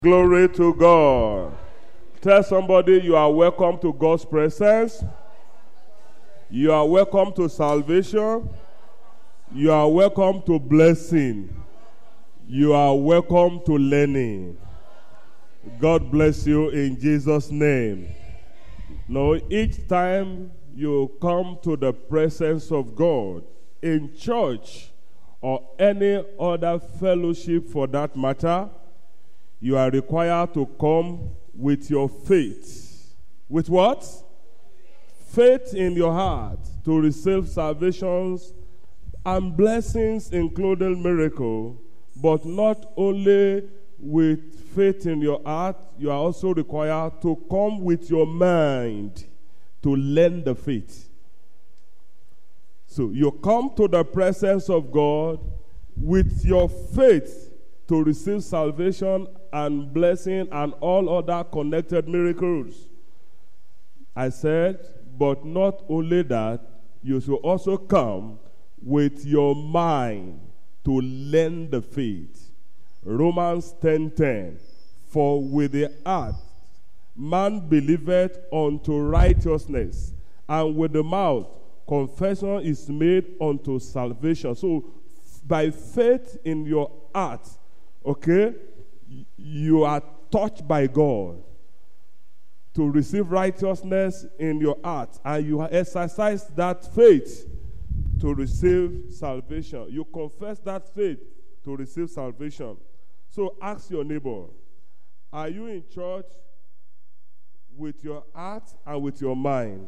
Glory to God. Tell somebody you are welcome to God's presence. You are welcome to salvation. You are welcome to blessing. You are welcome to learning. God bless you in Jesus' name. Now, each time you come to the presence of God in church or any other fellowship for that matter, you are required to come with your faith. With what? Faith in your heart to receive salvations and blessings, including miracle. But not only with faith in your heart, you are also required to come with your mind to learn the faith. So you come to the presence of God with your faith to receive salvation and blessing and all other connected miracles. I said, but not only that, you should also come with your mind to learn the faith. Romans 10:10, for with the heart man believeth unto righteousness, and with the mouth confession is made unto salvation. So by faith in your heart, okay, you are touched by God to receive righteousness in your heart, and you exercise that faith to receive salvation. You confess that faith to receive salvation. So ask your neighbor, are you in church with your heart and with your mind?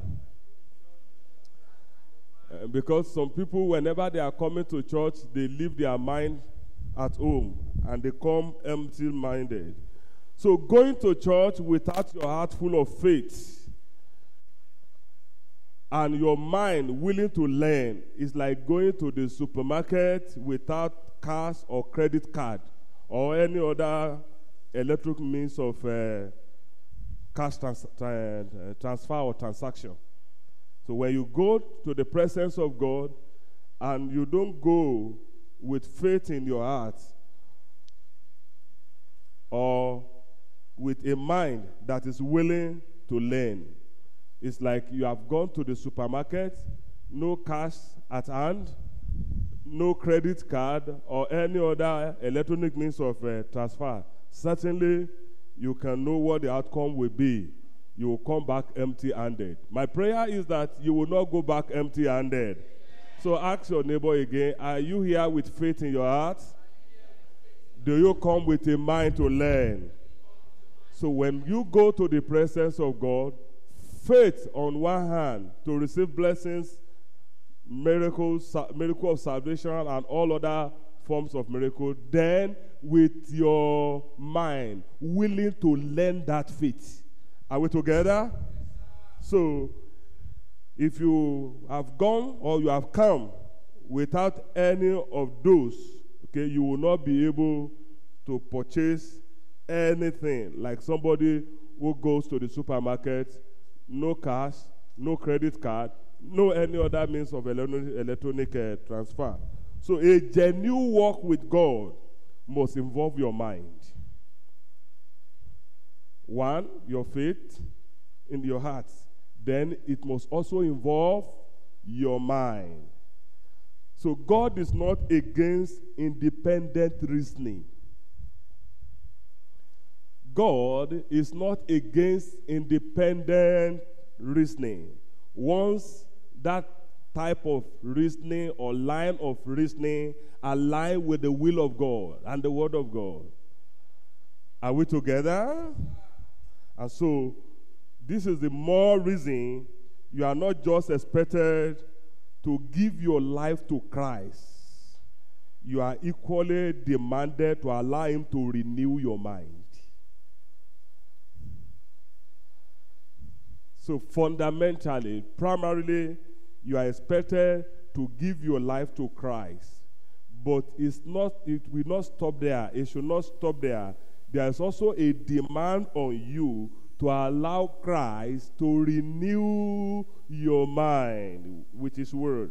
Because some people, whenever they are coming to church, they leave their mind at home and they come empty-minded. So going to church without your heart full of faith and your mind willing to learn is like going to the supermarket without cash or credit card or any other electronic means of cash transfer or transaction. So when you go to the presence of God and you don't go with faith in your heart or with a mind that is willing to learn, it's like you have gone to the supermarket, no cash at hand, no credit card or any other electronic means of transfer. Certainly, you can know what the outcome will be. You will come back empty-handed. My prayer is that you will not go back empty-handed. So ask your neighbor again, are you here with faith in your heart? Do you come with a mind to learn? So when you go to the presence of God, faith on one hand to receive blessings, miracles, miracle of salvation, and all other forms of miracle, then with your mind willing to learn that faith. Are we together? So, if you have gone or you have come without any of those, okay, you will not be able to purchase anything. Like somebody who goes to the supermarket, no cash, no credit card, no any other means of electronic transfer. So a genuine walk with God must involve your mind. One, your faith in your heart. Then it must also involve your mind. So God is not against independent reasoning. God is not against independent reasoning. Once that type of reasoning or line of reasoning align with the will of God and the word of God. Are we together? And so, this is the more reason you are not just expected to give your life to Christ. You are equally demanded to allow Him to renew your mind. So fundamentally, primarily, you are expected to give your life to Christ. But it will not stop there. It should not stop there. There is also a demand on you to allow Christ to renew your mind with His word.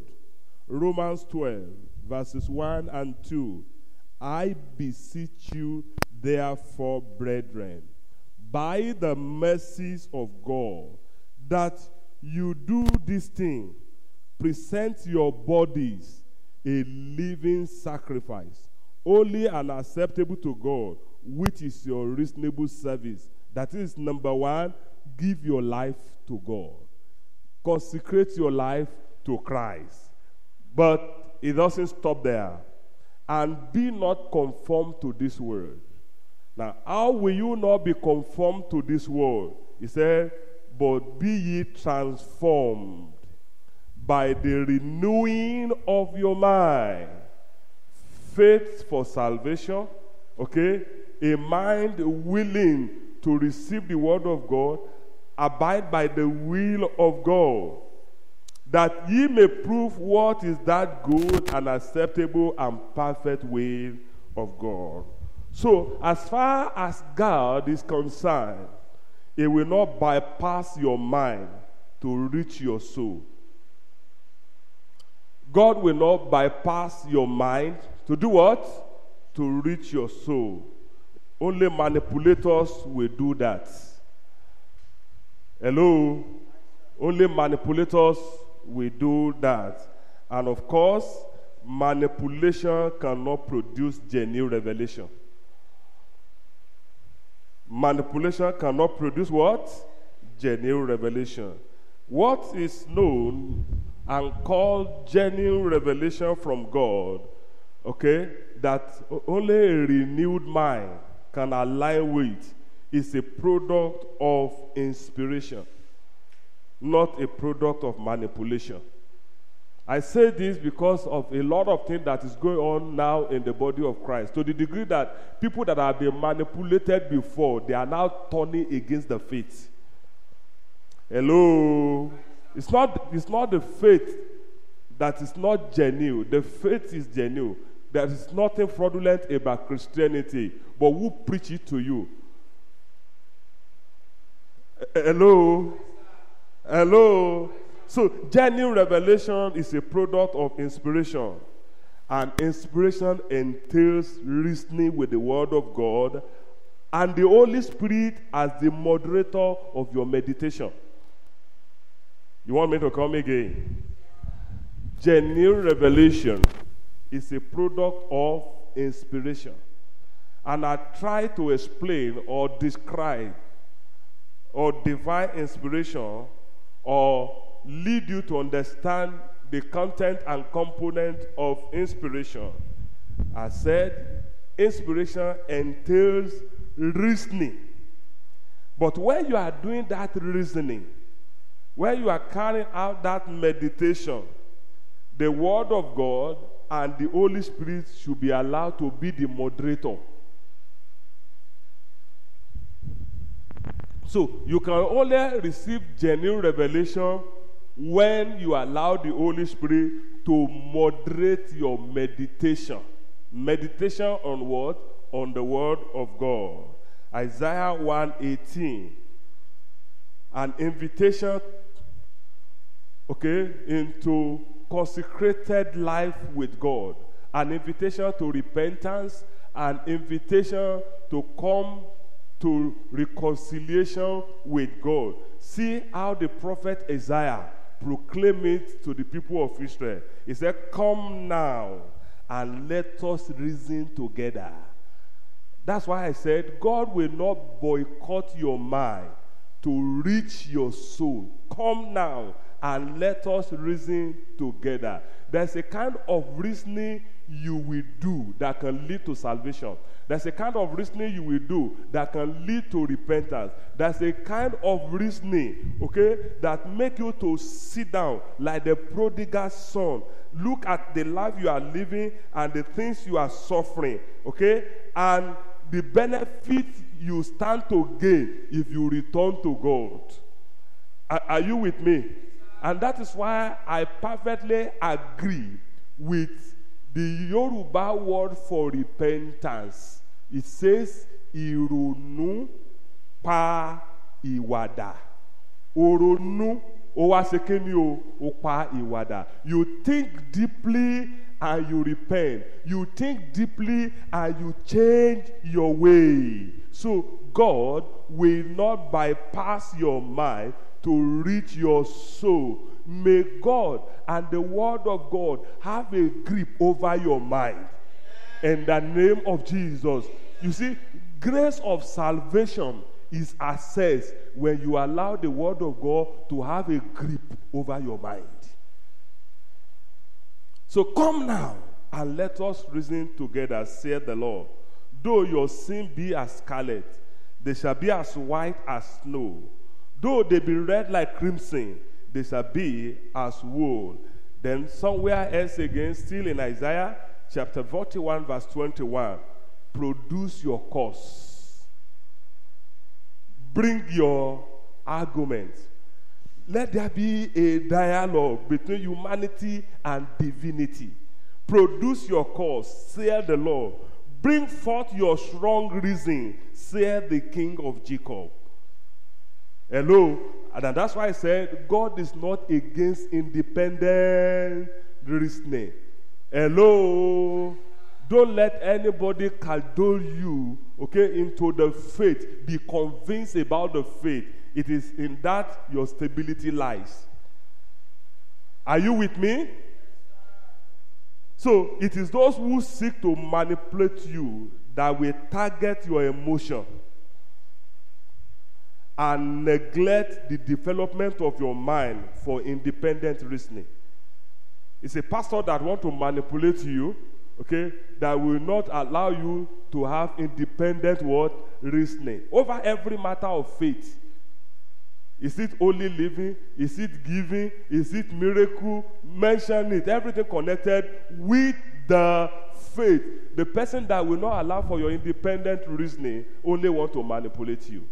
Romans 12, verses 1 and 2. I beseech you, therefore, brethren, by the mercies of God, that you do this thing, present your bodies a living sacrifice, holy and acceptable to God, which is your reasonable service. That is, number one, give your life to God. Consecrate your life to Christ. But it doesn't stop there. And be not conformed to this world. Now, how will you not be conformed to this world? He said, but be ye transformed by the renewing of your mind. Faith for salvation, okay? A mind willing to receive the word of God, abide by the will of God, that ye may prove what is that good and acceptable and perfect will of God. So, as far as God is concerned, He will not bypass your mind to reach your soul. God will not bypass your mind to do what? To reach your soul. Only manipulators will do that. Hello? Only manipulators will do that. And of course, manipulation cannot produce genuine revelation. Manipulation cannot produce what? Genuine revelation. What is known and called genuine revelation from God, okay, that only a renewed mind can align with, is a product of inspiration, not a product of manipulation. I say this because of a lot of things that is going on now in the body of Christ, to the degree that people that have been manipulated before, they are now turning against the faith. Hello? It's not the faith that is not genuine. The faith is genuine. There is nothing fraudulent about Christianity, but who preach it to you? Hello? Hello? So, genuine revelation is a product of inspiration. And inspiration entails reasoning with the Word of God and the Holy Spirit as the moderator of your meditation. You want me to come again? Genuine revelation is a product of inspiration. And I try to explain or describe or divine inspiration or lead you to understand the content and component of inspiration. I said inspiration entails reasoning. But when you are doing that reasoning, when you are carrying out that meditation, the Word of God and the Holy Spirit should be allowed to be the moderator. So you can only receive genuine revelation when you allow the Holy Spirit to moderate your meditation. Meditation on what? On the Word of God. Isaiah 1:18. An invitation, okay, into consecrated life with God. An invitation to repentance. An invitation to come to reconciliation with God. See how the prophet Isaiah proclaimed it to the people of Israel. He said, come now and let us reason together. That's why I said, God will not boycott your mind to reach your soul. Come now and let us reason together. There's a kind of reasoning you will do that can lead to salvation. There's a kind of reasoning you will do that can lead to repentance. There's a kind of reasoning, okay, that make you to sit down like the prodigal son. Look at the life you are living and the things you are suffering, okay, and the benefit you stand to gain if you return to God. Are you with me? And that is why I perfectly agree with the Yoruba word for repentance. It says, Ironu pa iwada. Oronu, o wa sekeni o pa iwada. You think deeply and you repent. You think deeply and you change your way. So God will not bypass your mind to reach your soul. May God and the word of God have a grip over your mind. In the name of Jesus. You see, grace of salvation is accessed when you allow the word of God to have a grip over your mind. So come now and let us reason together, saith the Lord. Though your sin be as scarlet, they shall be as white as snow. Though they be red like crimson, they shall be as wool. Then somewhere else again, still in Isaiah chapter 41 verse 21, produce your cause. Bring your argument. Let there be a dialogue between humanity and divinity. Produce your cause, saith the Lord. Bring forth your strong reason, saith the King of Jacob. Hello? And that's why I said God is not against independent reasoning. Hello? Don't let anybody cajole you, okay, into the faith. Be convinced about the faith. It is in that your stability lies. Are you with me? So, it is those who seek to manipulate you that will target your emotion and neglect the development of your mind for independent reasoning. It's a pastor that wants to manipulate you, okay, that will not allow you to have independent what? Reasoning. Over every matter of faith. Is it only living? Is it giving? Is it miracle? Mention it. Everything connected with the faith. The person that will not allow for your independent reasoning only want to manipulate you.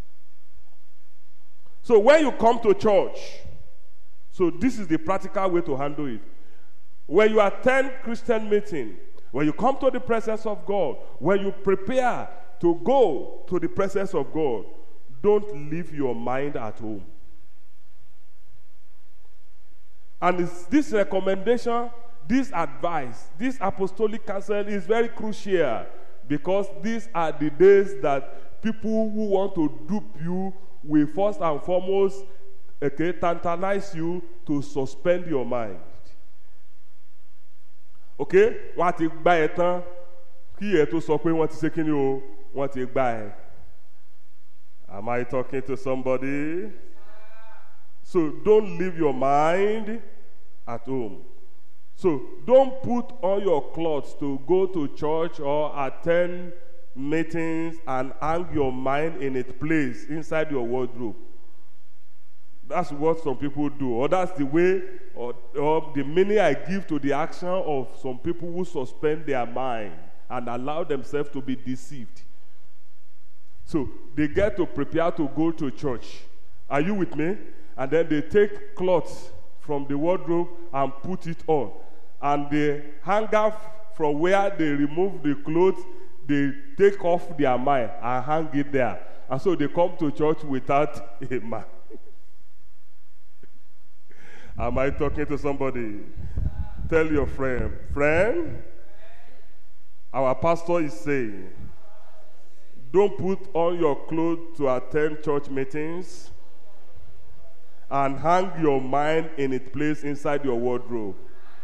So when you come to church, so this is the practical way to handle it. When you attend Christian meeting, when you come to the presence of God, when you prepare to go to the presence of God, don't leave your mind at home. And this recommendation, this advice, this apostolic counsel is very crucial because these are the days that people who want to dupe you will first and foremost, okay, tantalize you to suspend your mind. Okay? Wọ́n ti gbá ẹ tán kí ẹ tó sọ pé wọ́n ti ṣe kí ni o, wọ́n ti gbá ẹ. Am I talking to somebody? So don't leave your mind at home. So don't put on your clothes to go to church or attend meetings and hang your mind in its place inside your wardrobe. That's what some people do. Or that's the way or the meaning I give to the action of some people who suspend their mind and allow themselves to be deceived. So they get to prepare to go to church. Are you with me? And then they take clothes from the wardrobe and put it on. And they hang up from where they remove the clothes, they take off their mind and hang it there. And so they come to church without a mind. Am I talking to somebody? Tell your friend, our pastor is saying, don't put on your clothes to attend church meetings and hang your mind in its place inside your wardrobe.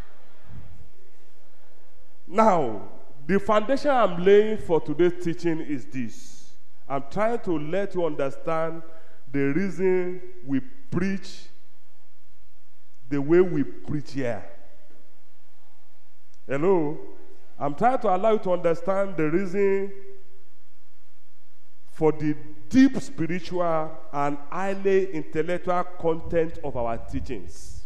Now, the foundation I'm laying for today's teaching is this. I'm trying to let you understand the reason we preach the way we preach here. Hello? I'm trying to allow you to understand the reason for the deep spiritual and highly intellectual content of our teachings.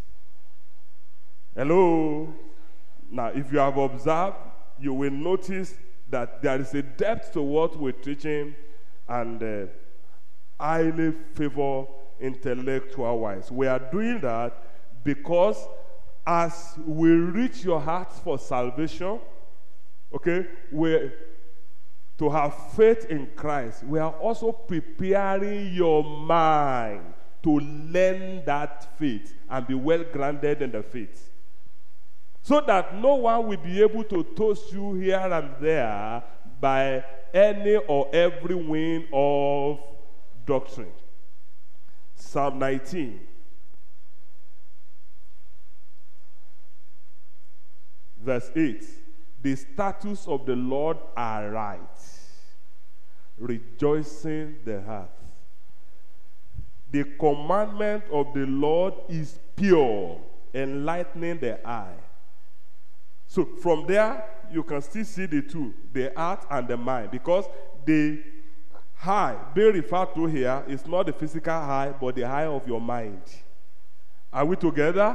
Hello? Now, if you have observed, you will notice that there is a depth to what we're teaching and highly favor intellectual-wise. We are doing that because as we reach your hearts for salvation, okay, to have faith in Christ, we are also preparing your mind to learn that faith and be well grounded in the faith. so that no one will be able to toss you here and there by any or every wind of doctrine. Psalm 19. Verse 8. The statutes of the Lord are right, rejoicing the heart. The commandment of the Lord is pure, enlightening the eye. So from there, you can still see the two, the heart and the mind, because the eye being referred to here is not the physical eye, but the eye of your mind. Are we together?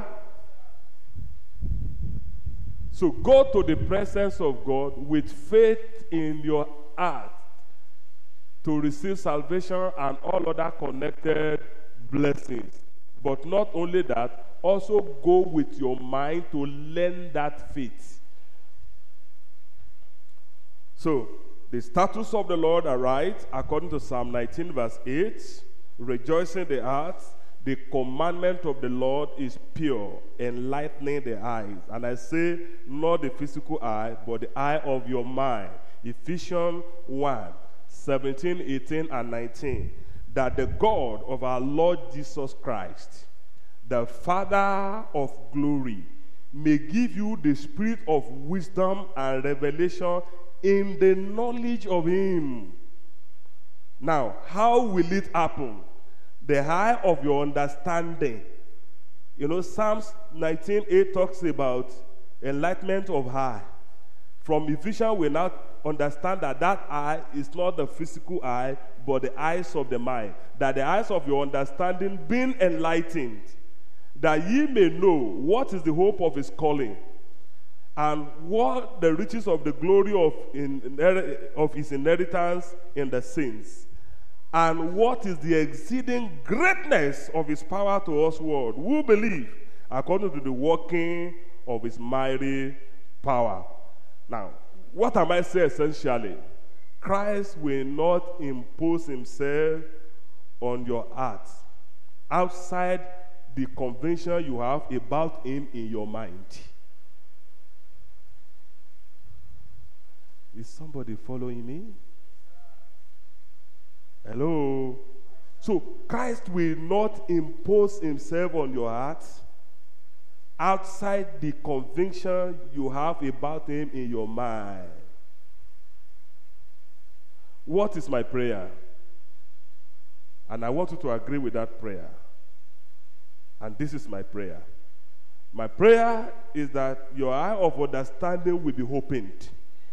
So go to the presence of God with faith in your heart to receive salvation and all other connected blessings. But not only that, also go with your mind to learn that faith. So, the statutes of the Lord are right, according to Psalm 19, verse 8, rejoicing the heart. The commandment of the Lord is pure, enlightening the eyes. And I say, not the physical eye, but the eye of your mind. Ephesians 1, 17, 18, and 19. That the God of our Lord Jesus Christ, the Father of glory, may give you the spirit of wisdom and revelation in the knowledge of him. Now, how will it happen? The eye of your understanding. You know, Psalms 19:8 talks about enlightenment of eye. From Ephesians, we now understand that that eye is not the physical eye, but the eyes of the mind. That the eyes of your understanding being enlightened, that ye may know what is the hope of his calling, and what the riches of the glory of his inheritance in the saints, and what is the exceeding greatness of his power to us who believe, according to the working of his mighty power. Now, what am I saying essentially? Christ will not impose himself on your heart outside the conviction you have about him in your mind. Is somebody following me? Hello? So Christ will not impose himself on your heart outside the conviction you have about him in your mind. What is my prayer? And I want you to agree with that prayer. And this is my prayer. My prayer is that your eye of understanding will be opened.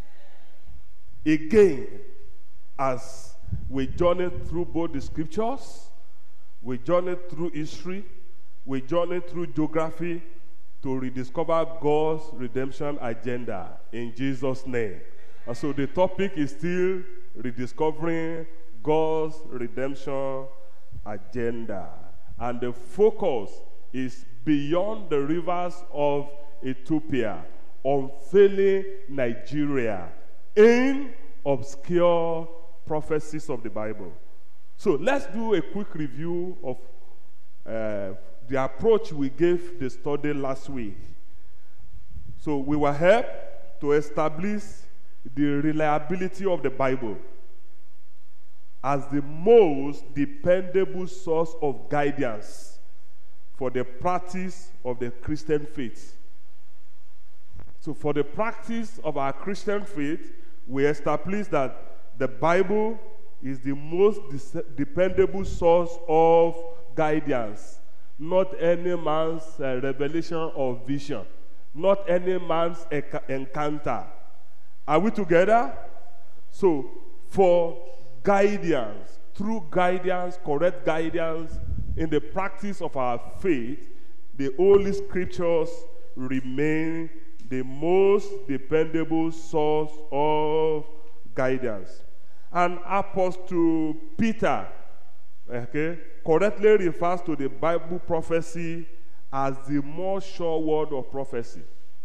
Again, as we journey through both the scriptures, we journey through history, we journey through geography to rediscover God's redemption agenda in Jesus' name. And so the topic is still rediscovering God's redemption agenda. And the focus is beyond the rivers of Ethiopia, unveiling Nigeria in obscure prophecies of the Bible. So let's do a quick review of the approach we gave the study last week. So we were helped to establish the reliability of the Bible as the most dependable source of guidance for the practice of the Christian faith. So for the practice of our Christian faith, we established that the Bible is the most dependable source of guidance, not any man's revelation or vision, not any man's encounter. Are we together? So, for guidance, true guidance, correct guidance in the practice of our faith, the Holy Scriptures remain the most dependable source of guidance. And Apostle Peter, correctly refers to the Bible prophecy as the more sure word of prophecy.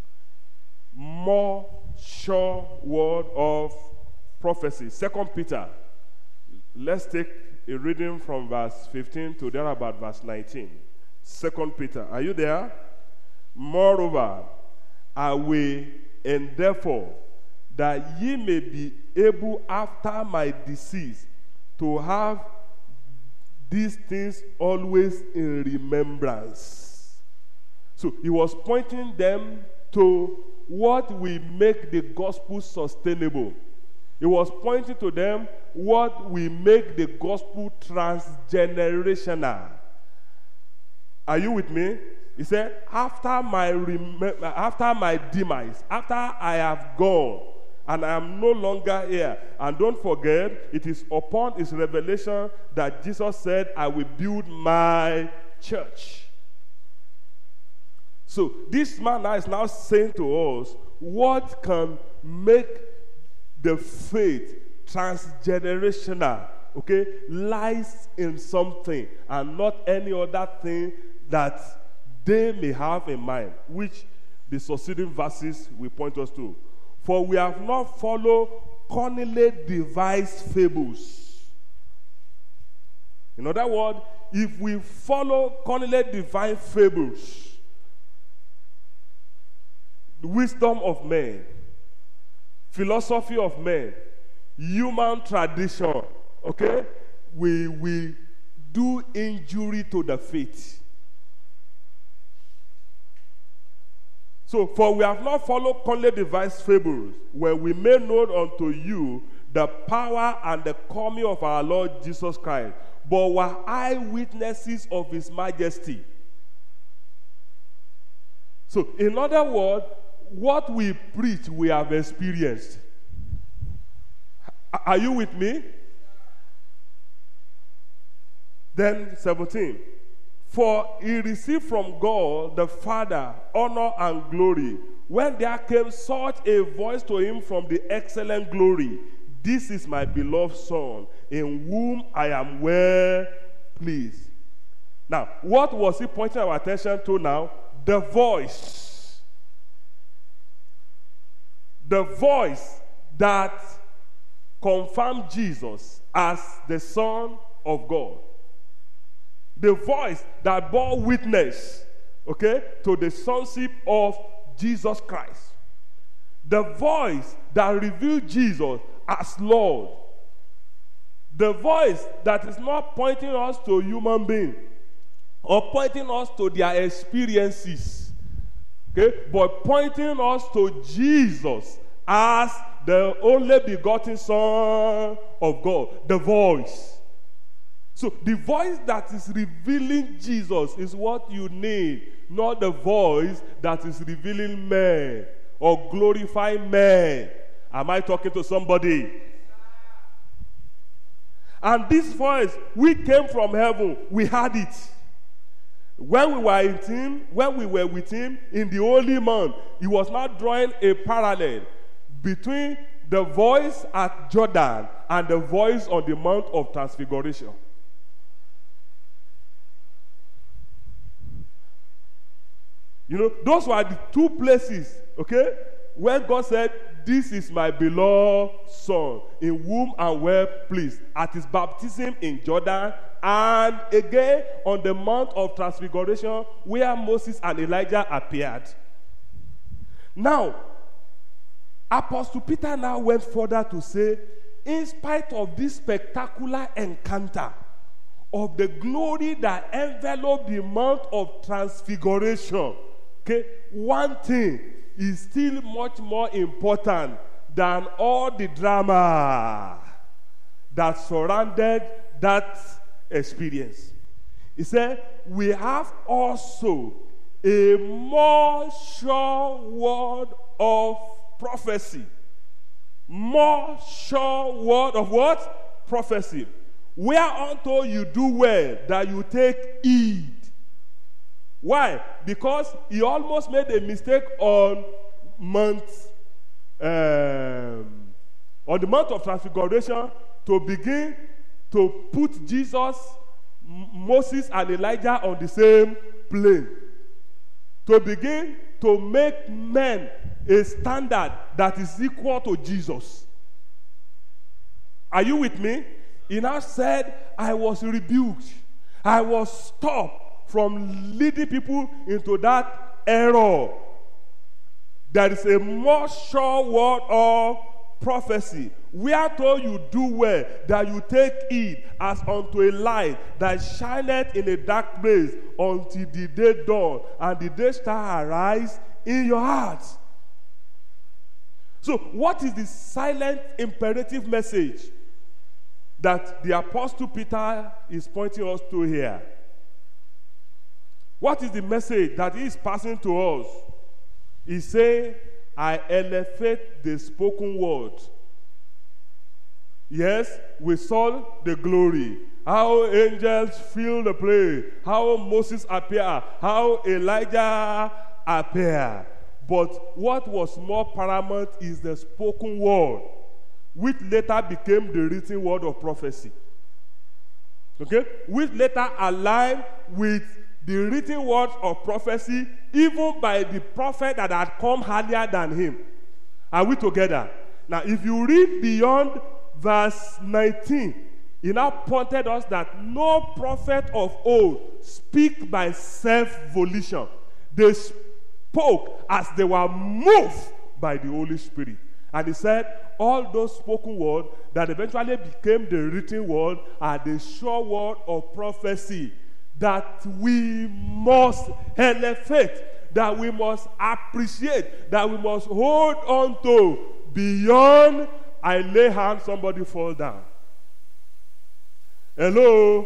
More sure word of prophecy. 2 Peter. Let's take a reading from verse 15 to there about verse 19. 2 Peter. Are you there? Moreover, I will endeavor that ye may be able after my decease to have these things always in remembrance. So he was pointing them to what will make the gospel sustainable. He was pointing to them what will make the gospel transgenerational. Are you with me? He said, after my demise, after I have gone, and I am no longer here. And don't forget, it is upon his revelation that Jesus said, I will build my church. So this man is now saying to us, what can make the faith transgenerational, okay, lies in something and not any other thing that they may have in mind, which the succeeding verses will point us to. For we have not followed cunningly devised fables. In other words, if we follow cunningly devised fables, the wisdom of men, philosophy of men, human tradition, okay, we do injury to the faith. So, for we have not followed cunningly devised fables, where we made known unto you the power and the coming of our Lord Jesus Christ, but were eyewitnesses of his majesty. So, in other words, what we preach, we have experienced. Are you with me? Then 17. For he received from God the Father honor and glory, when there came such a voice to him from the excellent glory, this is my beloved Son, in whom I am well pleased. Now, what was he pointing our attention to now? The voice. The voice that confirmed Jesus as the Son of God. The voice that bore witness, okay, to the sonship of Jesus Christ. The voice that revealed Jesus as Lord. The voice that is not pointing us to human beings or pointing us to their experiences, okay, but pointing us to Jesus as the only begotten Son of God. The voice. So the voice that is revealing Jesus is what you need, not the voice that is revealing men or glorifying men. Am I talking to somebody? And this voice, we came from heaven, we had it. When we were with him in the Holy Mount, he was not drawing a parallel between the voice at Jordan and the voice on the Mount of Transfiguration. You know, those were the two places, okay, where God said, this is my beloved Son, in whom I am well pleased. At his baptism in Jordan, and again on the Mount of Transfiguration, where Moses and Elijah appeared. Now, Apostle Peter now went further to say, in spite of this spectacular encounter of the glory that enveloped the Mount of Transfiguration, okay, one thing is still much more important than all the drama that surrounded that experience. He said, we have also a more sure word of prophecy. More sure word of what? Prophecy. Whereunto you do well that you take heed. Why? Because he almost made a mistake on the Mount of Transfiguration to begin to put Jesus, Moses, and Elijah on the same plane. To begin to make men a standard that is equal to Jesus. Are you with me? He now said, I was rebuked. I was stopped from leading people into that error. there is a more sure word of prophecy. We are told you do well, that you take heed as unto a light that shineth in a dark place until the day dawn, and the day star arise in your hearts. So, what is the silent imperative message that the Apostle Peter is pointing us to here? What is the message that he is passing to us? He's saying, I elevate the spoken word. Yes, we saw the glory, how angels fill the place, how Moses appeared, how Elijah appeared. But what was more paramount is the spoken word, which later became the written word of prophecy. Okay? Which later aligned with the written words of prophecy, even by the prophet that had come earlier than him. Are we together? Now, if you read beyond verse 19, he now pointed us that no prophet of old speak by self-volition. They spoke as they were moved by the Holy Spirit. And he said, all those spoken words that eventually became the written word are the sure word of prophecy that we must elevate, that we must appreciate, that we must hold on to beyond I lay hands, somebody fall down. Hello?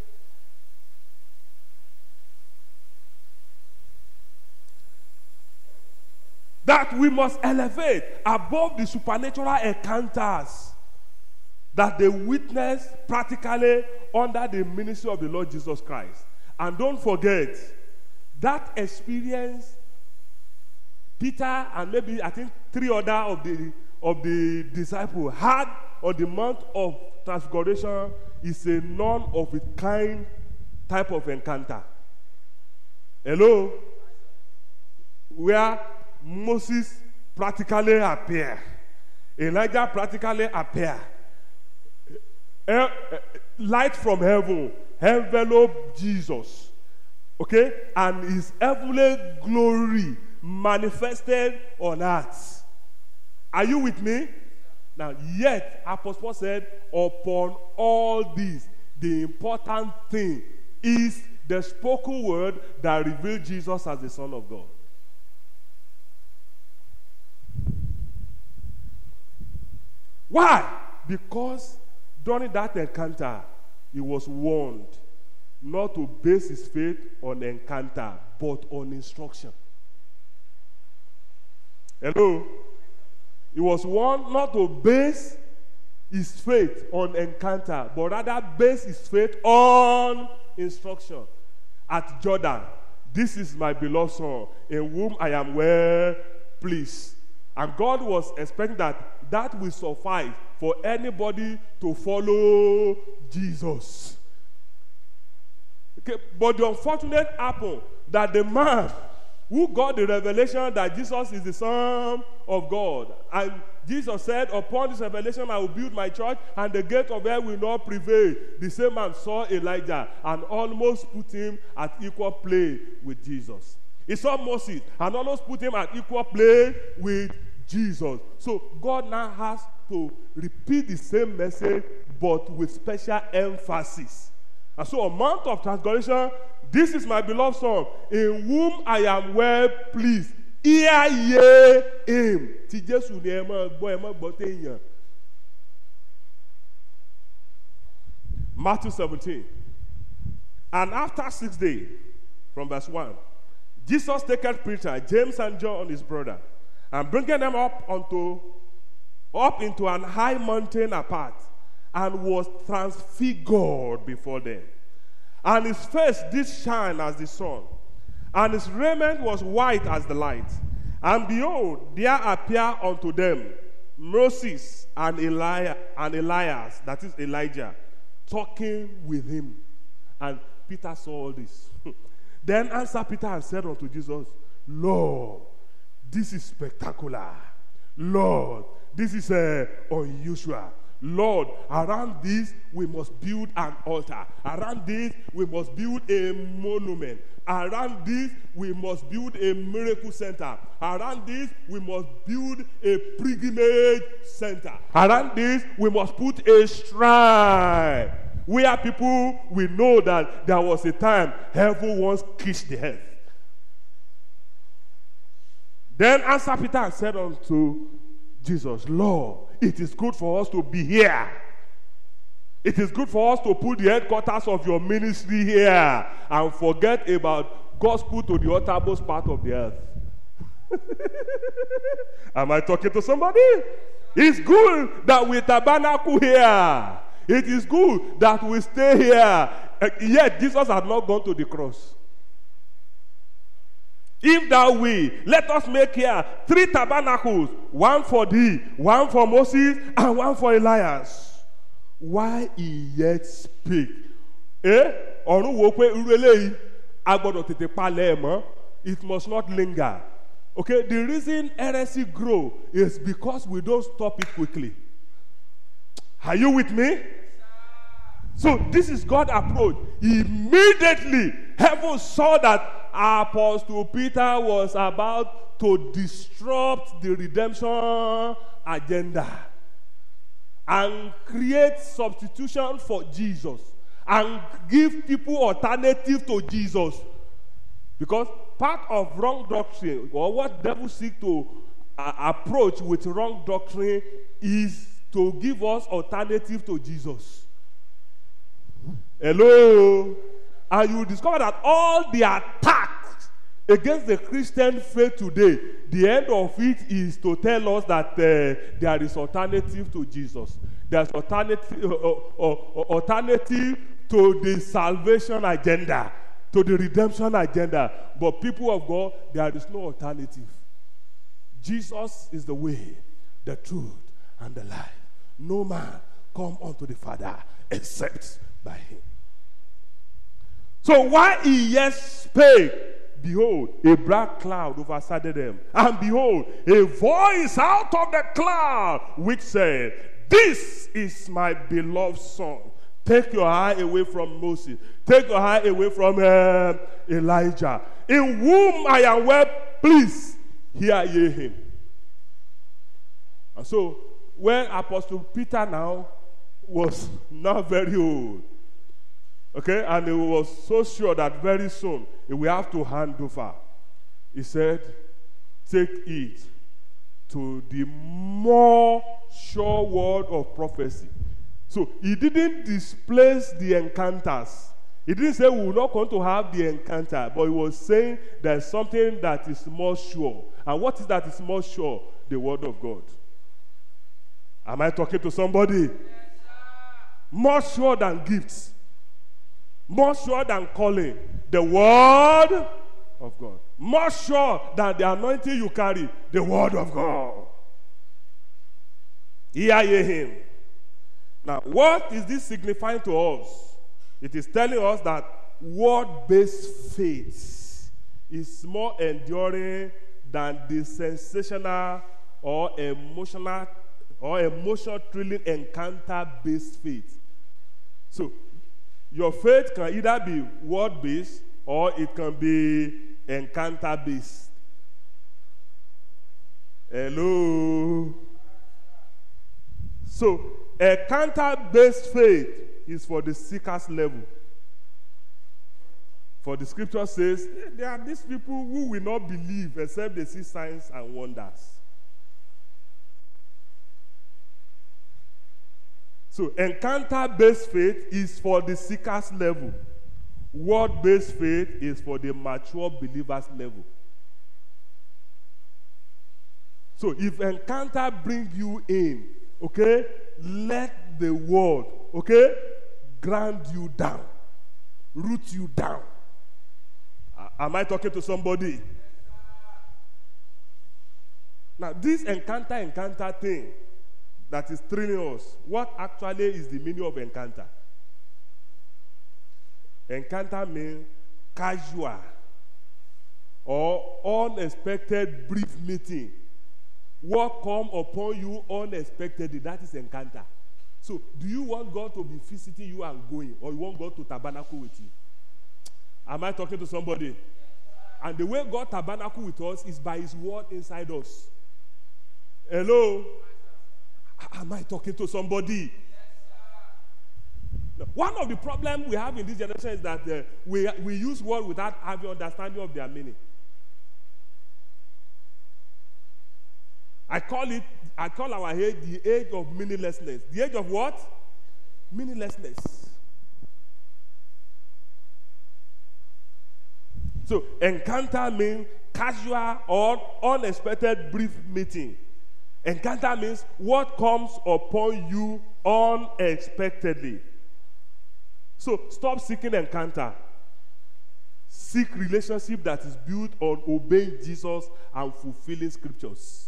That we must elevate above the supernatural encounters that they witnessed practically under the ministry of the Lord Jesus Christ. And don't forget, that experience, Peter and maybe I think 3 other of the disciples had on the Mount of Transfiguration is a none-of-its-kind type of encounter. Hello? Where Moses practically appeared. Elijah practically appeared. Light from heaven enveloped Jesus. Okay? And his heavenly glory manifested on earth. Are you with me? Now, yet, Apostle Paul said, upon all this, the important thing is the spoken word that revealed Jesus as the Son of God. Why? Because during that encounter, he was warned not to base his faith on encounter, but on instruction. Hello? He was warned not to base his faith on encounter, but rather base his faith on instruction. At Jordan, this is my beloved Son, in whom I am well pleased. And God was expecting that will suffice for anybody to follow Jesus. Okay, but the unfortunate happened that the man who got the revelation that Jesus is the Son of God, and Jesus said, upon this revelation I will build my church, and the gate of hell will not prevail. The same man saw Elijah and almost put him at equal play with Jesus. He saw Moses and almost put him at equal play with Jesus. So God now has to repeat the same message, but with special emphasis. And so on Mount of Transfiguration, this is my beloved Son, in whom I am well pleased. Hear ye him. Matthew 17. And after 6 days, from verse 1, Jesus taketh Peter, James, and John, his brother, and bringing them up into an high mountain apart, and was transfigured before them. And his face did shine as the sun, and his raiment was white as the light. And behold, there appeared unto them Moses and Elias, that is Elijah, talking with him. And Peter saw all this. Then answered Peter and said unto Jesus, Lord, this is spectacular. Lord, this is unusual. Lord, around this we must build an altar. Around this we must build a monument. Around this we must build a miracle center. Around this we must build a pilgrimage center. Around this we must put a shrine where people will know that there was a time heaven once kissed the earth. Then answered Peter and said unto Jesus, Lord, it is good for us to be here. It is good for us to put the headquarters of your ministry here and forget about gospel to the uttermost part of the earth. Am I talking to somebody? It's good that we tabernacle here. It is good that we stay here. Yet Jesus had not gone to the cross. If that we, let us make here 3 tabernacles, one for thee, one for Moses, and one for Elias. Why he yet speak? It must not linger. Okay, the reason heresy grow is because we don't stop it quickly. Are you with me? So this is God's approach. Immediately, heaven saw that Apostle Peter was about to disrupt the redemption agenda and create substitution for Jesus and give people alternative to Jesus. Because part of wrong doctrine, or what devil seek to approach with wrong doctrine, is to give us alternative to Jesus. Hello? And you discover that all the attacks against the Christian faith today, the end of it is to tell us that there is alternative to Jesus. There's alternative to the salvation agenda, to the redemption agenda. But people of God, there is no alternative. Jesus is the way, the truth, and the life. No man come unto the Father except by him. So while he yet spake, behold, a black cloud overshadowed them. And behold, a voice out of the cloud which said, This is my beloved son. Take your eye away from Moses. Take your eye away from Elijah, in whom I am well pleased. Hear ye him. And so, when Apostle Peter now was not very old, okay, and he was so sure that very soon he will have to hand over, he said, take it to the more sure word of prophecy. So he didn't displace the encounters. He didn't say we will not going to have the encounter, but he was saying there's something that is more sure. And what is that is more sure? The word of God. Am I talking to somebody? Yes, more sure than gifts. More sure than calling. The word of God. More sure than the anointing you carry. The word of God. Hear ye him. Now, what is this signifying to us? It is telling us that word-based faith is more enduring than the sensational or emotional or emotion-thrilling encounter-based faith. So, your faith can either be word-based or it can be encounter-based. Hello? So, encounter-based faith is for the seeker's level. For the scripture says, there are these people who will not believe except they see signs and wonders. So, encounter-based faith is for the seeker's level. Word-based faith is for the mature believer's level. So, if encounter brings you in, okay, let the word, okay, ground you down, root you down. Am I talking to somebody? Now, this encounter thing that is thrilling us, what actually is the meaning of encounter? Encounter means casual or unexpected brief meeting. What come upon you unexpectedly, that is encounter. So, do you want God to be visiting you and going, or you want God to tabernacle with you? Am I talking to somebody? And the way God tabernacle with us is by his word inside us. Hello? Am I talking to somebody? Now, one of the problems we have in this generation is that we use words without having understanding of their meaning. I call our age the age of meaninglessness. The age of what? Meaninglessness. So, encounter means casual or unexpected brief meeting. Encounter means what comes upon you unexpectedly. So, stop seeking encounter. Seek relationship that is built on obeying Jesus and fulfilling scriptures.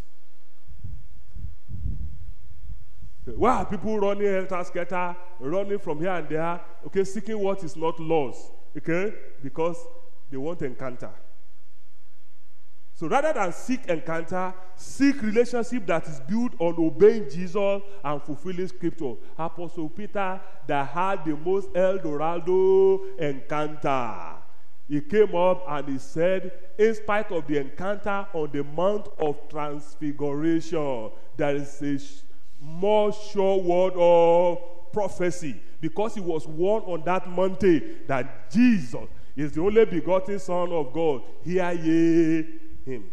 Why are people running helter-skelter, running from here and there, okay, seeking what is not lost, okay, because they want encounter. So rather than seek encounter, seek relationship that is built on obeying Jesus and fulfilling scripture. Apostle Peter that had the most El Dorado encounter. He came up and he said, in spite of the encounter on the Mount of Transfiguration, there is a more sure word of prophecy, because he was warned on that mountain that Jesus is the only begotten Son of God. Hear ye him.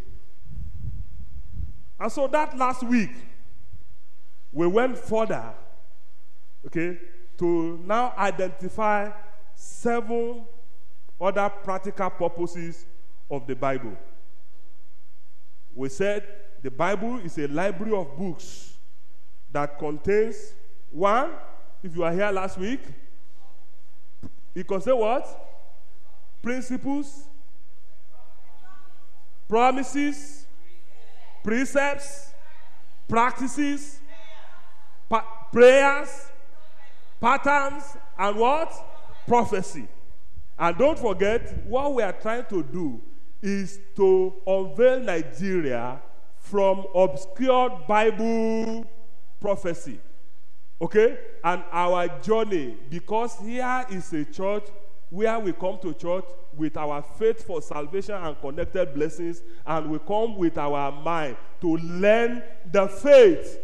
And so that last week, we went further, okay, to now identify 7 other practical purposes of the Bible. We said the Bible is a library of books that contains, 1, if you are here last week, it contains what? Principles, promises, precepts, practices, prayers, patterns, and what? Prophecy. And don't forget, what we are trying to do is to unveil Nigeria from obscure Bible prophecy. Okay? And our journey, because here is a church where we come to church with our faith for salvation and connected blessings, and we come with our mind to learn the faith.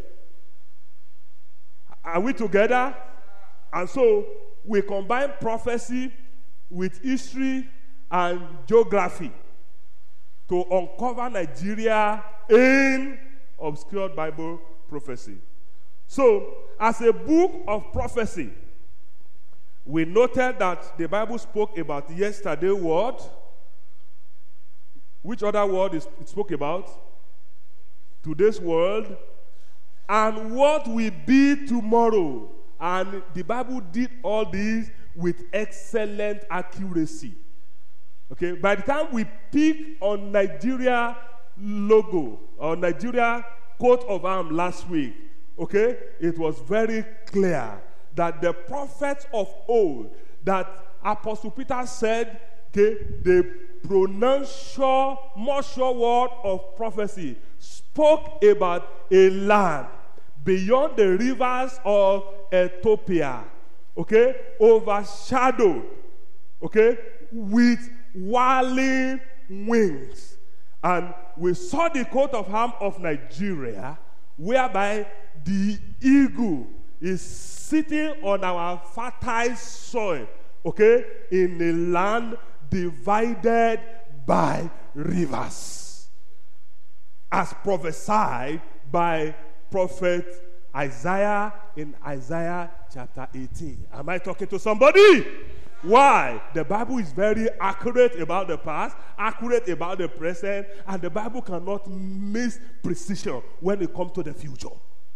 Are we together? And so we combine prophecy with history and geography to uncover Nigeria in obscure Bible prophecy. So, as a book of prophecy, we noted that the Bible spoke about yesterday word. Which other word it spoke about? Today's world. And what will be tomorrow. And the Bible did all this with excellent accuracy. Okay, by the time we pick on Nigeria logo or Nigeria coat of arms last week, okay, it was very clear that the prophets of old, that Apostle Peter said, okay, the pronounced more sure word of prophecy spoke about a land beyond the rivers of Ethiopia, okay, overshadowed, okay, with whirling wings. And we saw the coat of arms of Nigeria, whereby the eagle is sitting on our fertile soil, okay, in a land divided by rivers, as prophesied by prophet Isaiah in Isaiah chapter 18. Am I talking to somebody? Why? The Bible is very accurate about the past, accurate about the present, and the Bible cannot miss precision when it comes to the future.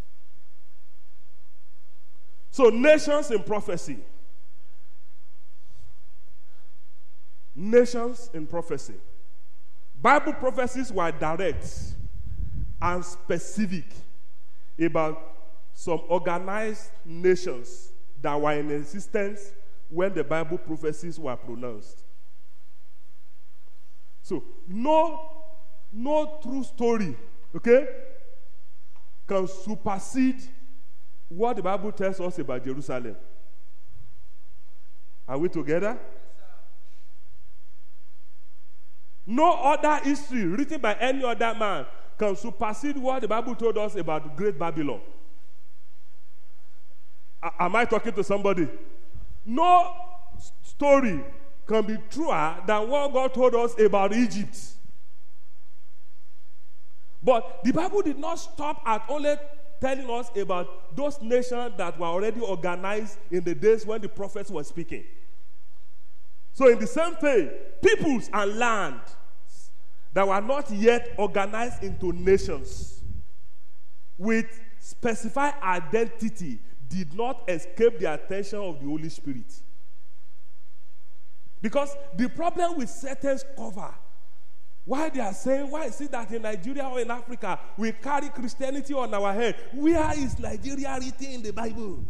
So, nations in prophecy. Nations in prophecy. Bible prophecies were direct and specific about some organized nations that were in existence when the Bible prophecies were pronounced. So, no true story, okay, can supersede what the Bible tells us about Jerusalem. Are we together? No other history written by any other man can supersede what the Bible told us about the great Babylon. Am I talking to somebody? No story can be truer than what God told us about Egypt. But the Bible did not stop at only telling us about those nations that were already organized in the days when the prophets were speaking. So in the same way, peoples and land that were not yet organized into nations with specified identity did not escape the attention of the Holy Spirit. Because the problem with Satan's cover, why they are saying, why is it that in Nigeria or in Africa we carry Christianity on our head? Where is Nigeria written in the Bible?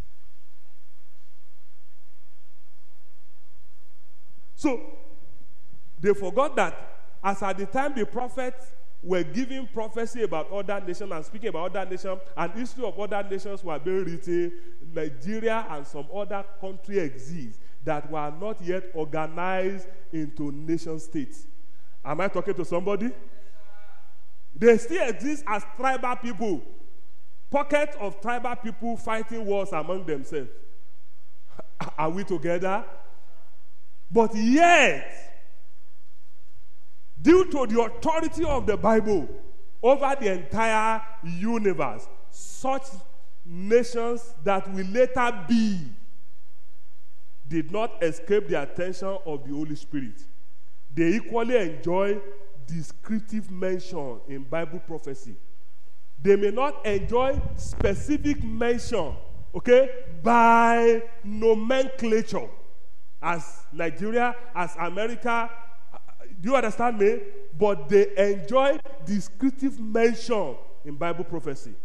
So they forgot that as at the time the prophets were giving prophecy about other nations and speaking about other nations, and history of other nations were being written, Nigeria and some other country exist that were not yet organized into nation states. Am I talking to somebody? They still exist as tribal people. Pockets of tribal people fighting wars among themselves. Are we together? But yet, due to the authority of the Bible over the entire universe, such nations that will later be did not escape the attention of the Holy Spirit. They equally enjoy descriptive mention in Bible prophecy. They may not enjoy specific mention, okay, by nomenclature, as Nigeria, as America. Do you understand me? But they enjoy descriptive mention in Bible prophecy.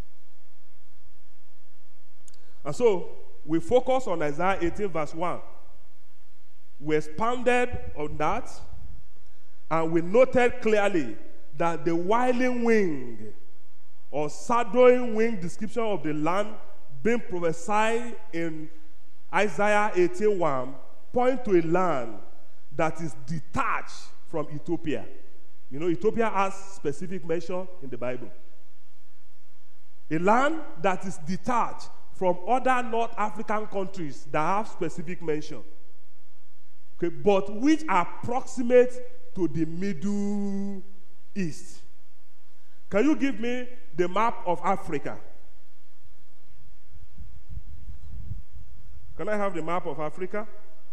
And so, we focus on Isaiah 18 verse 1. We expanded on that, and we noted clearly that the wailing wing or shadowing wing description of the land being prophesied in Isaiah 18:1 point to a land that is detached from Ethiopia. You know, Ethiopia has specific mention in the Bible. A land that is detached from other North African countries that have specific mention. Okay, but which are proximate to the Middle East. Can you give me the map of Africa? Can I have the map of Africa?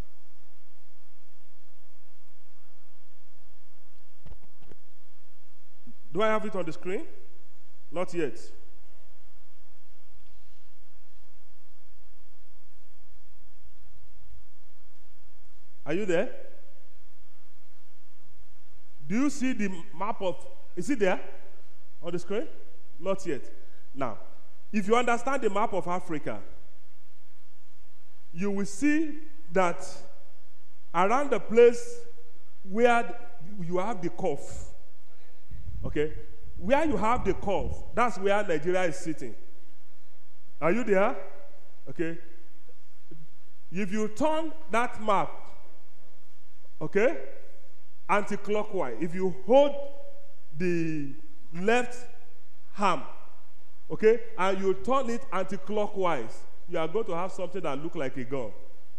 Do I have it on the screen? Not yet. Are you there? Do you see the map of, is it there on the screen? Not yet. Now, if you understand the map of Africa, you will see that around the place where you have the curve, okay, where you have the curve, that's where Nigeria is sitting. Are you there? Okay. If you turn that map, okay, anti-clockwise, if you hold the left arm, okay, and you turn it anti-clockwise, you are going to have something that looks like a gun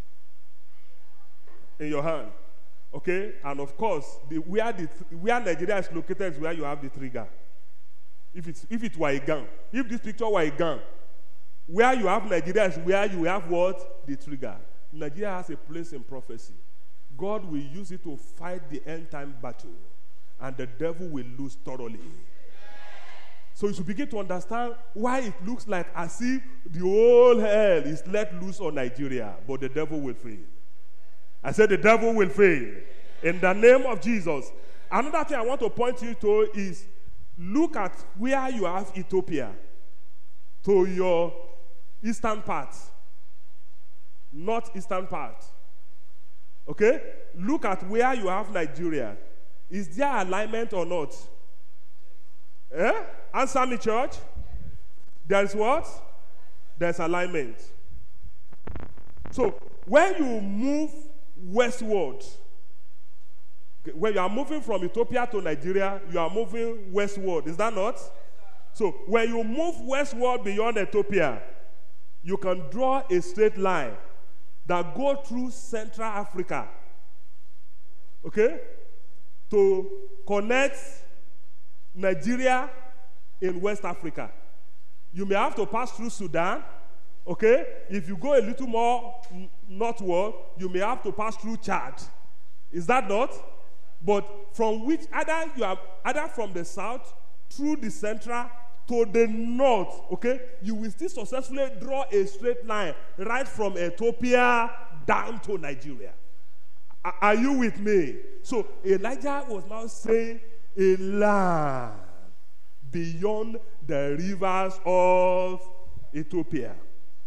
in your hand, okay? And of course, where Nigeria is located is where you have the trigger. If it were a gun, if this picture were a gun, where you have Nigeria is where you have what? The trigger. Nigeria has a place in prophecy. God will use it to fight the end-time battle, and the devil will lose thoroughly. So you should begin to understand why it looks like as if the whole hell is let loose on Nigeria, but the devil will fail. I said the devil will fail. In the name of Jesus. Another thing I want to point you to is, look at where you have Ethiopia to your eastern part, northeastern part. Okay? Look at where you have Nigeria. Is there alignment or not? Answer me, church. There is what? there's alignment. So when you move westward, when you are moving from Ethiopia to Nigeria, you are moving westward. Is that not? So when you move westward beyond Ethiopia, you can draw a straight line that goes through Central Africa, okay, to connect Nigeria in West Africa. You may have to pass through Sudan, okay? If you go a little more northward, you may have to pass through Chad. Is that not? But from which, either from the south through the central to the north, okay, you will still successfully draw a straight line right from Ethiopia down to Nigeria. Are you with me? So Elijah was now saying a land beyond the rivers of Ethiopia.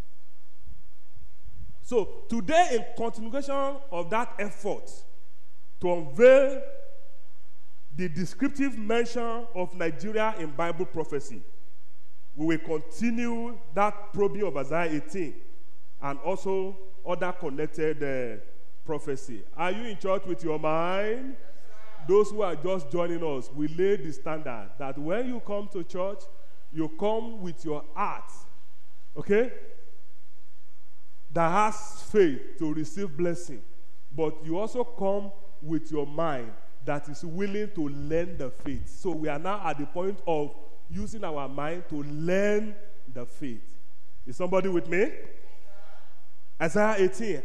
So today, in continuation of that effort to unveil the descriptive mention of Nigeria in Bible prophecy, we will continue that probing of Isaiah 18 and also other connected prophecy. Are you in church with your mind? Those who are just joining us, we lay the standard that when you come to church, you come with your heart, okay, that has faith to receive blessing, but you also come with your mind that is willing to learn the faith. So we are now at the point of using our mind to learn the faith. Is somebody with me? Isaiah 18.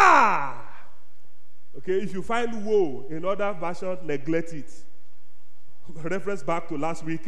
Okay, if you find woe in other versions, neglect it. Reference back to last week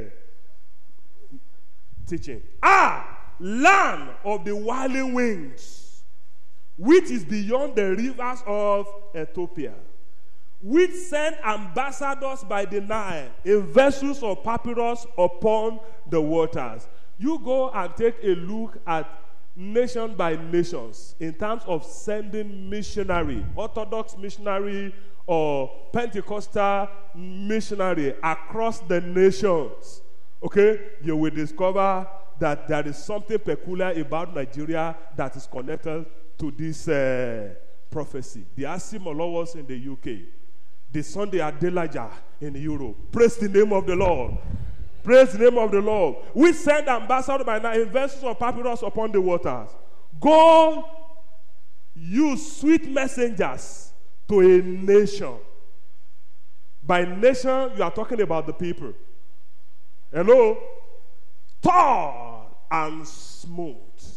teaching. Land of the whirling wings, which is beyond the rivers of Ethiopia, which send ambassadors by the Nile in vessels of papyrus upon the waters. You go and take a look at nation by nations in terms of sending missionary, Orthodox missionary or Pentecostal missionary across the nations. Okay, you will discover that there is something peculiar about Nigeria that is connected to this prophecy. The Asimolowas in the UK, the Sunday Adelaja in Europe. Praise the name of the Lord. Praise the name of the Lord. We send ambassadors by night in vessels of papyrus upon the waters. God use sweet messengers to a nation. By nation, you are talking about the people. Hello? Tall and smooth.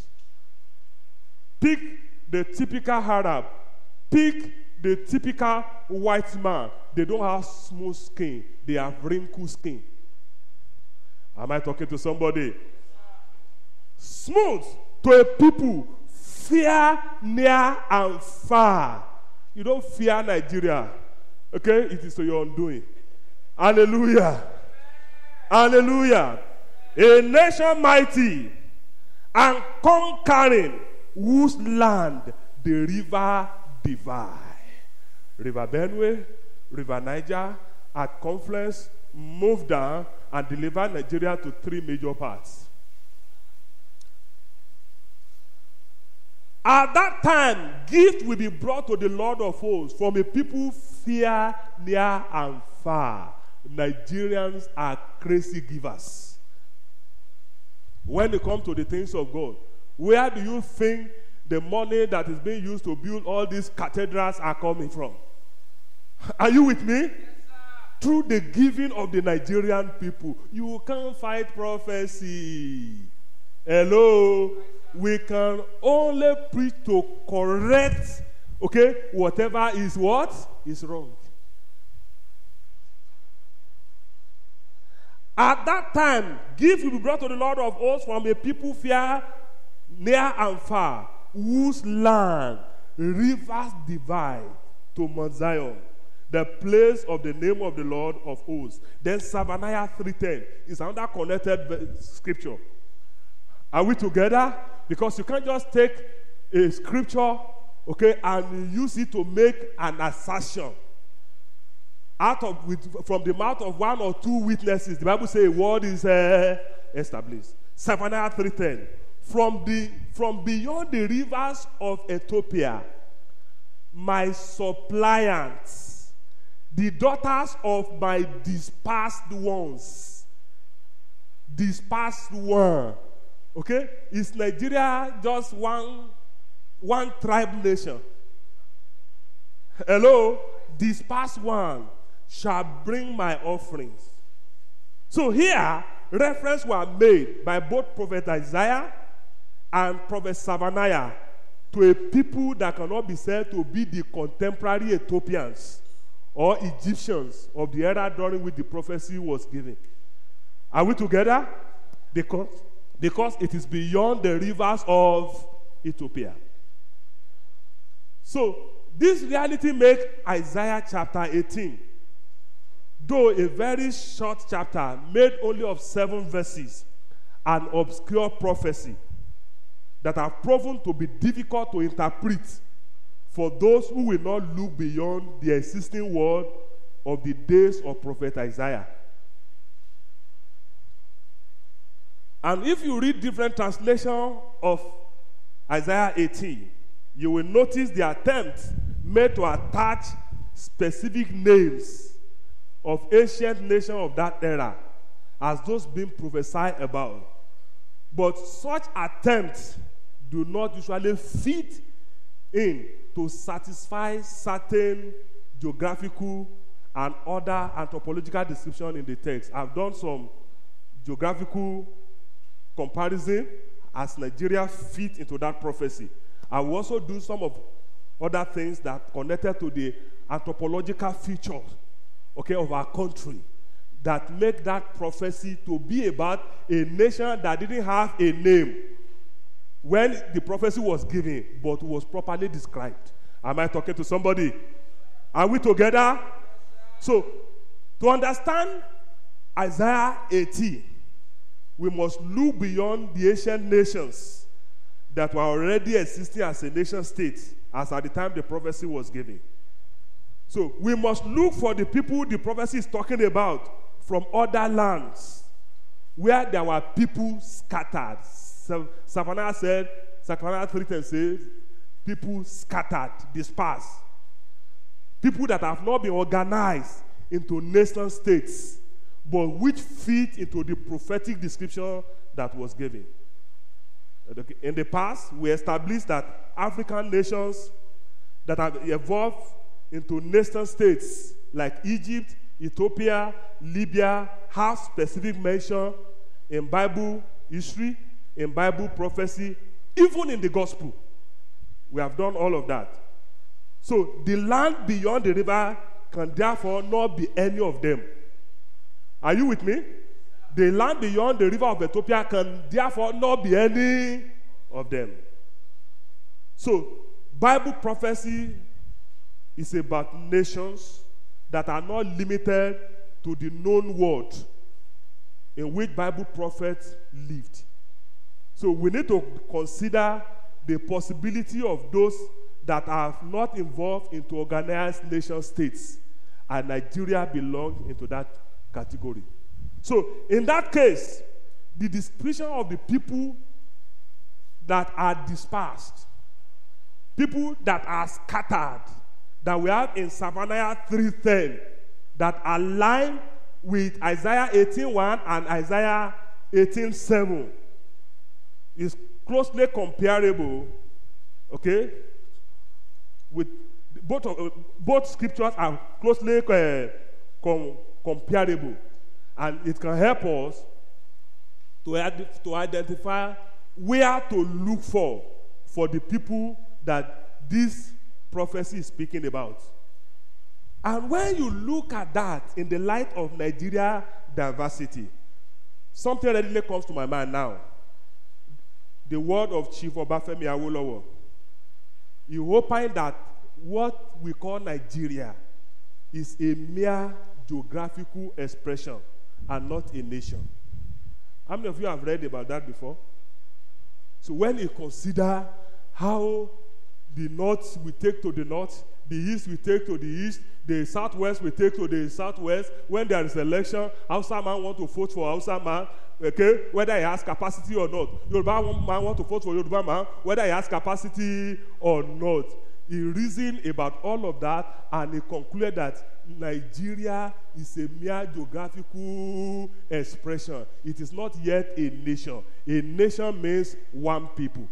Pick the typical Arab. Pick the typical white man. They don't have smooth skin. They have wrinkled skin. Am I talking to somebody? Smooth to a people, fear near and far. You don't fear Nigeria. Okay? It is to your undoing. Hallelujah. Hallelujah. A nation mighty and conquering, whose land the river divide. River Benue, River Niger, at confluence, move down and deliver Nigeria to 3 major parts. At that time, gift will be brought to the Lord of hosts from a people fear near and far. Nigerians are crazy givers. When they come to the things of God, where do you think the money that is being used to build all these cathedrals are coming from? Are you with me? Yes, through the giving of the Nigerian people. You can't fight prophecy. Hello? We can only preach to correct, okay, whatever is what is wrong. At that time, gifts will be brought to the Lord of hosts from a people fear near and far, whose land rivers divide to Mount Zion, the place of the name of the Lord of hosts. Then Zephaniah 3:10 is another connected scripture. Are we together? Because you can't just take a scripture, okay, and use it to make an assertion. From the mouth of one or two witnesses, the Bible says a word is established. Zephaniah 3:10. from beyond the rivers of Ethiopia, my suppliants, the daughters of my dispersed ones. Dispersed one. Okay? Is Nigeria just one tribe nation? Hello? Dispersed one shall bring my offerings. So here, reference were made by both Prophet Isaiah and Prophet Savaniah to a people that cannot be said to be the contemporary Ethiopians or Egyptians of the era during which the prophecy was given. Are we together? Because it is beyond the rivers of Ethiopia. So, this reality makes Isaiah chapter 18, though a very short chapter made only of 7 verses, an obscure prophecy that have proven to be difficult to interpret for those who will not look beyond the existing word of the days of Prophet Isaiah. And if you read different translations of Isaiah 18, you will notice the attempt made to attach specific names of ancient nations of that era as those being prophesied about. But such attempts do not usually fit in to satisfy certain geographical and other anthropological description in the text. I've done some geographical comparison as Nigeria fit into that prophecy. I will also do some of other things that connected to the anthropological features, okay, of our country that make that prophecy to be about a nation that didn't have a name when the prophecy was given, but was properly described. Am I talking to somebody? Are we together? So, to understand Isaiah 18, we must look beyond the ancient nations that were already existing as a nation state as at the time the prophecy was given. So we must look for the people the prophecy is talking about from other lands where there were people scattered. Savannah said, Zechariah 3:10 says, people scattered, dispersed. People that have not been organized into nation states, but which fit into the prophetic description that was given. In the past, we established that African nations that have evolved into nation states like Egypt, Ethiopia, Libya have specific mention in Bible history, in Bible prophecy, even in the gospel. We have done all of that. So the land beyond the river can therefore not be any of them. Are you with me? The land beyond the river of Ethiopia can therefore not be any of them. So, Bible prophecy is about nations that are not limited to the known world in which Bible prophets lived. So, we need to consider the possibility of those that are not involved into organized nation states, and Nigeria belongs into that category. So, in that case, the description of the people that are dispersed, people that are scattered, that we have in Savaniah 3:10, that align with Isaiah 18:1 and Isaiah 18:7, is closely comparable, okay, with both scriptures are closely comparable. And it can help us to identify where to look for the people that this prophecy is speaking about. And when you look at that in the light of Nigeria diversity, something readily comes to my mind now. The word of Chief Obafemi Awolowo. He opined that what we call Nigeria is a mere geographical expression and not a nation. How many of you have read about that before? So when you consider how The north we take to the north, the east we take to the east, the southwest we take to the southwest. When there is election, Hausa man want to vote for Hausa man, okay, whether he has capacity or not. Yoruba man want to vote for Yoruba man, whether he has capacity or not. He reasoned about all of that, and he concluded that Nigeria is a mere geographical expression. It is not yet a nation. A nation means one people.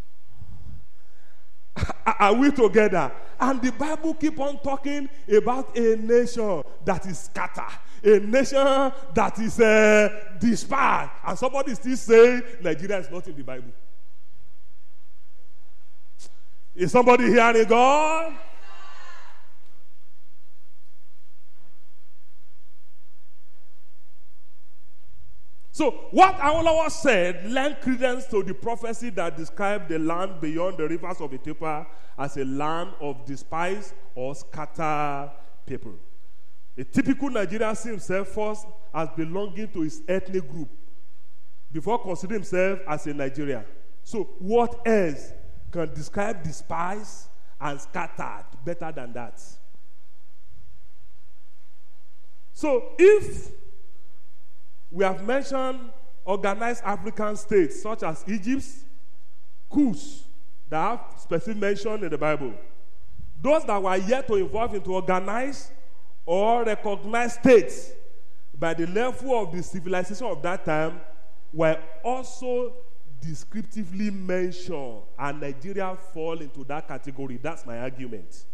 Are we together? And the Bible keep on talking about a nation that is scattered, a nation that is dispersed. And somebody still saying Nigeria is not in the Bible. Is somebody hearing God? So what Awolowo said lent credence to the prophecy that described the land beyond the rivers of Ethiopia as a land of despised or scattered people. A typical Nigerian sees himself first as belonging to his ethnic group before considering himself as a Nigerian. So what else can describe despised and scattered better than that? So if we have mentioned organized African states such as Egypt, Kush, that have specific mention in the Bible. Those that were yet to evolve into organized or recognized states by the level of the civilization of that time were also descriptively mentioned, and Nigeria fall into that category. That's my argument.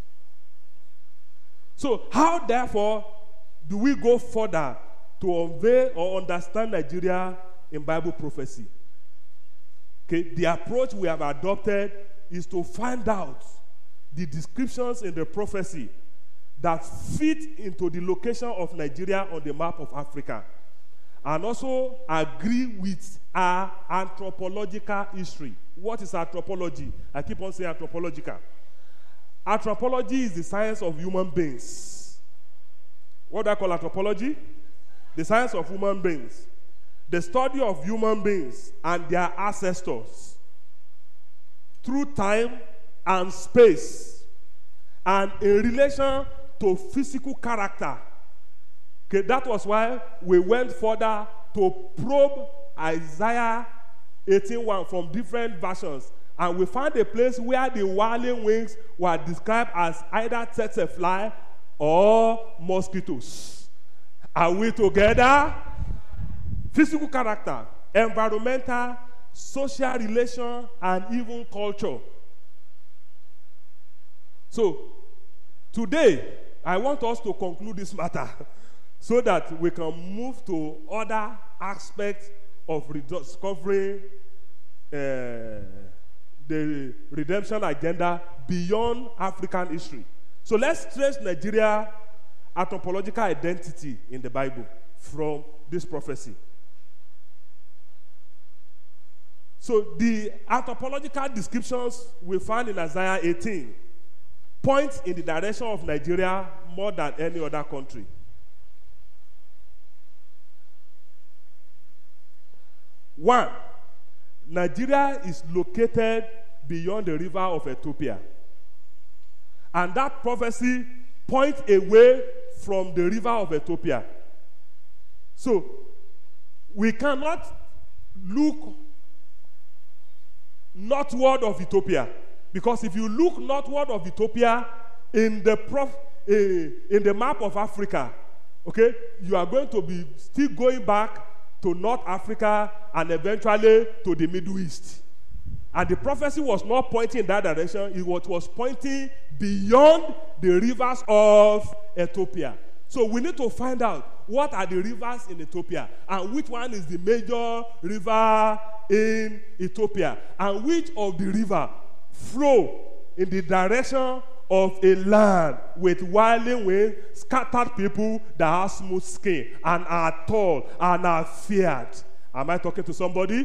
So how, therefore, do we go further to unveil or understand Nigeria in Bible prophecy? Okay, the approach we have adopted is to find out the descriptions in the prophecy that fit into the location of Nigeria on the map of Africa, and also agree with our anthropological history. What is anthropology? I keep on saying anthropological. Anthropology is the science of human beings. What do I call anthropology? The science of human beings. The study of human beings and their ancestors through time and space and in relation to physical character. Okay, that was why we went further to probe Isaiah 18:1 from different versions, and we found a place where the whirling wings were described as either tsetse or mosquitoes. Are we together? Physical character, environmental, social relation, and even culture. So, today, I want us to conclude this matter so that we can move to other aspects of discovering the redemption agenda beyond African history. So let's trace Nigeria anthropological identity in the Bible from this prophecy. So the anthropological descriptions we find in Isaiah 18 point in the direction of Nigeria more than any other country. One, Nigeria is located beyond the river of Ethiopia. And that prophecy points away from the river of Ethiopia. So, we cannot look northward of Ethiopia. Because if you look northward of Ethiopia in the map of Africa, okay, you are going to be still going back to North Africa and eventually to the Middle East. And the prophecy was not pointing in that direction. It was pointing beyond the rivers of Ethiopia. So we need to find out what are the rivers in Ethiopia and which one is the major river in Ethiopia and which of the river flow in the direction of a land with whirling winds, scattered people that have smooth skin and are tall and are feared. Am I talking to somebody?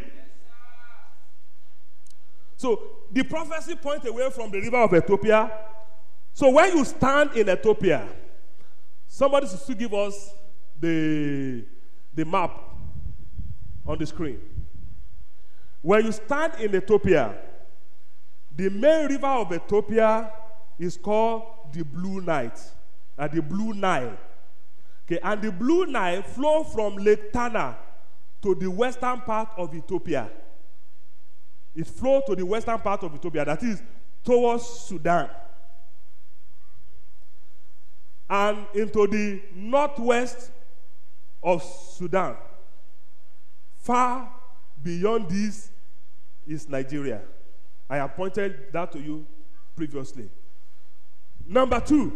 So the prophecy points away from the river of Ethiopia. So when you stand in Ethiopia, somebody should give us the map on the screen. When you stand in Ethiopia, The main river of Ethiopia is called the Blue Nile. The Blue Nile. Okay, and the Blue Nile flows from Lake Tana to the western part of Ethiopia. It flows to the western part of Ethiopia, that is, towards Sudan. And into the northwest of Sudan. Far beyond this is Nigeria. I have pointed that to you previously. Number 2,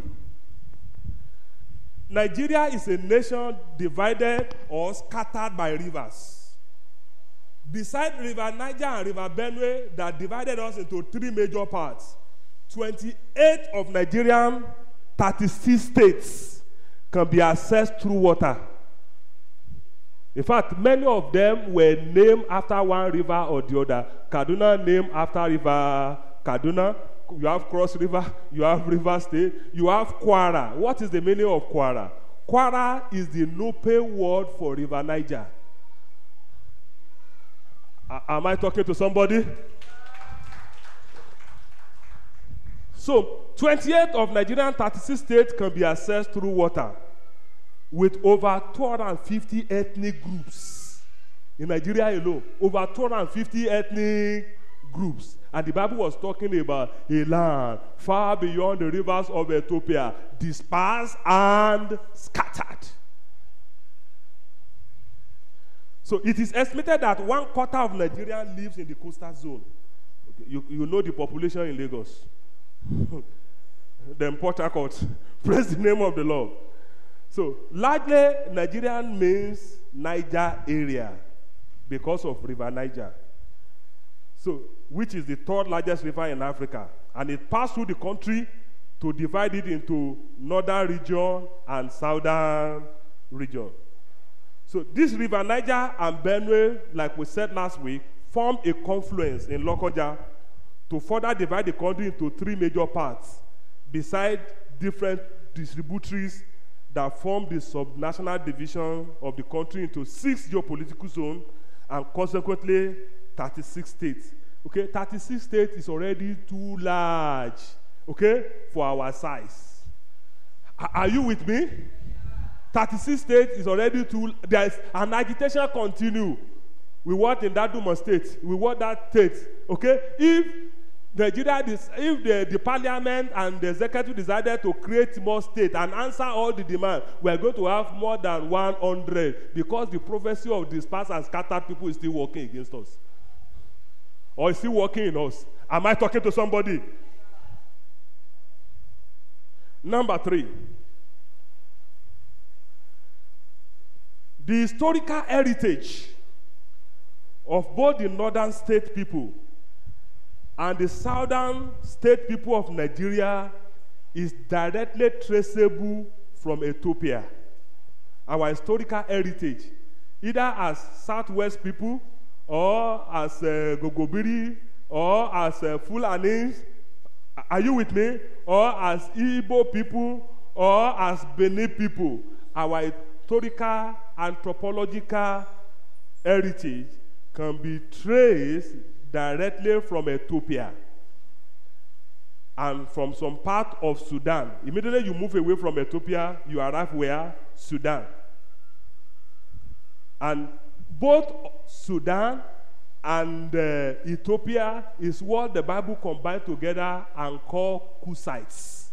Nigeria is a nation divided or scattered by rivers. Beside River Niger and River Benue that divided us into 3 major parts, 28 of Nigerian 36 states can be accessed through water. In fact, many of them were named after one river or the other. Kaduna named after River Kaduna. You have Cross River, you have River State, you have Kwara. What is the meaning of Kwara? Kwara is the Nupe word for River Niger. Am I talking to somebody? So, 28 of Nigerian 36 states can be accessed through water, with over 250 ethnic groups. In Nigeria alone, over 250 ethnic groups. And the Bible was talking about a land far beyond the rivers of Ethiopia, dispersed and scattered. So it is estimated that 1/4 of Nigeria lives in the coastal zone. Okay. You know the population in Lagos. Then Port Harcourt. Praise the name of the Lord. So largely Nigerian means Niger area because of River Niger. So, which is the 3rd largest river in Africa. And it passed through the country to divide it into northern region and southern region. So this River Niger and Benue, like we said last week, form a confluence in Lokoja to further divide the country into 3 major parts, beside different distributaries that form the subnational division of the country into 6 geopolitical zones and consequently 36 states. Okay, 36 states is already too large, okay, for our size. Are you with me? 36 states is already too, there is an agitation continue. We want in that Duma state, we want that state, okay? If Nigeria, if the parliament and the executive decided to create more states and answer all the demand, we are going to have more than 100 because the prophecy of dispersed and scattered people is still working against us. Or is still working in us. Am I talking to somebody? Number 3. The historical heritage of both the northern state people and the southern state people of Nigeria is directly traceable from Ethiopia. Our historical heritage, either as Southwest people, or as Gogobiri, or as Fulanis, are you with me? Or as Igbo people, or as Benin people. Our historical anthropological heritage can be traced directly from Ethiopia and from some part of Sudan. Immediately you move away from Ethiopia, you arrive where? Sudan. And both Sudan and Ethiopia is what the Bible combined together and called Kusites.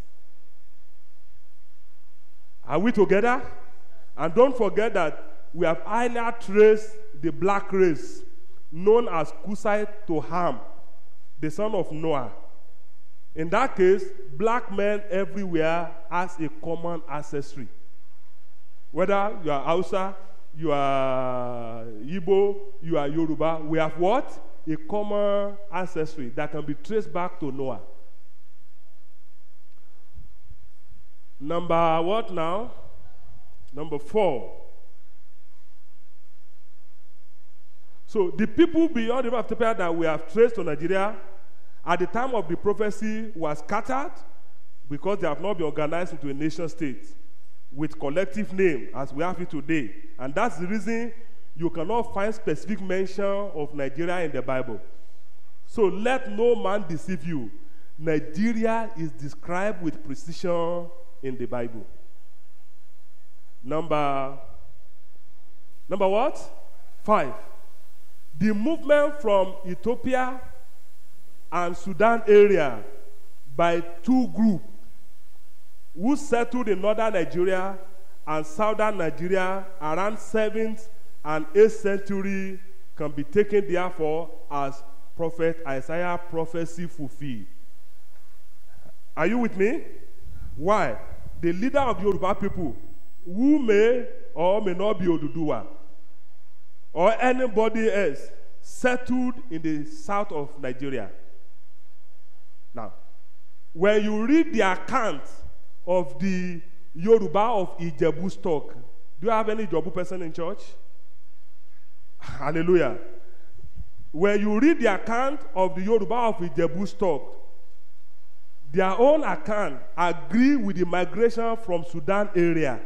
Are we together? And don't forget that we have earlier traced the black race known as Kusite to Ham, the son of Noah. In that case, black men everywhere has a common ancestry. Whether you are Hausa, you are Igbo, you are Yoruba, we have what? A common ancestry that can be traced back to Noah. Number what now? Number 4. So the people beyond the river of Ethiopia that we have traced to Nigeria at the time of the prophecy were scattered because they have not been organized into a nation state with collective name as we have it today. And that's the reason you cannot find specific mention of Nigeria in the Bible. So let no man deceive you. Nigeria is described with precision in the Bible. Number what? 5. The movement from Ethiopia and Sudan area by 2 groups who settled in northern Nigeria and southern Nigeria around 7th and 8th century can be taken therefore as Prophet Isaiah prophecy fulfilled. Are you with me? Why? The leader of the Yoruba people, who may or may not be Oduduwa, or anybody else, settled in the south of Nigeria. Now, when you read the account of the Yoruba of Ijebu stock, do you have any Ijebu person in church? Hallelujah. When you read the account of the Yoruba of Ijebu stock, their own account agree with the migration from Sudan area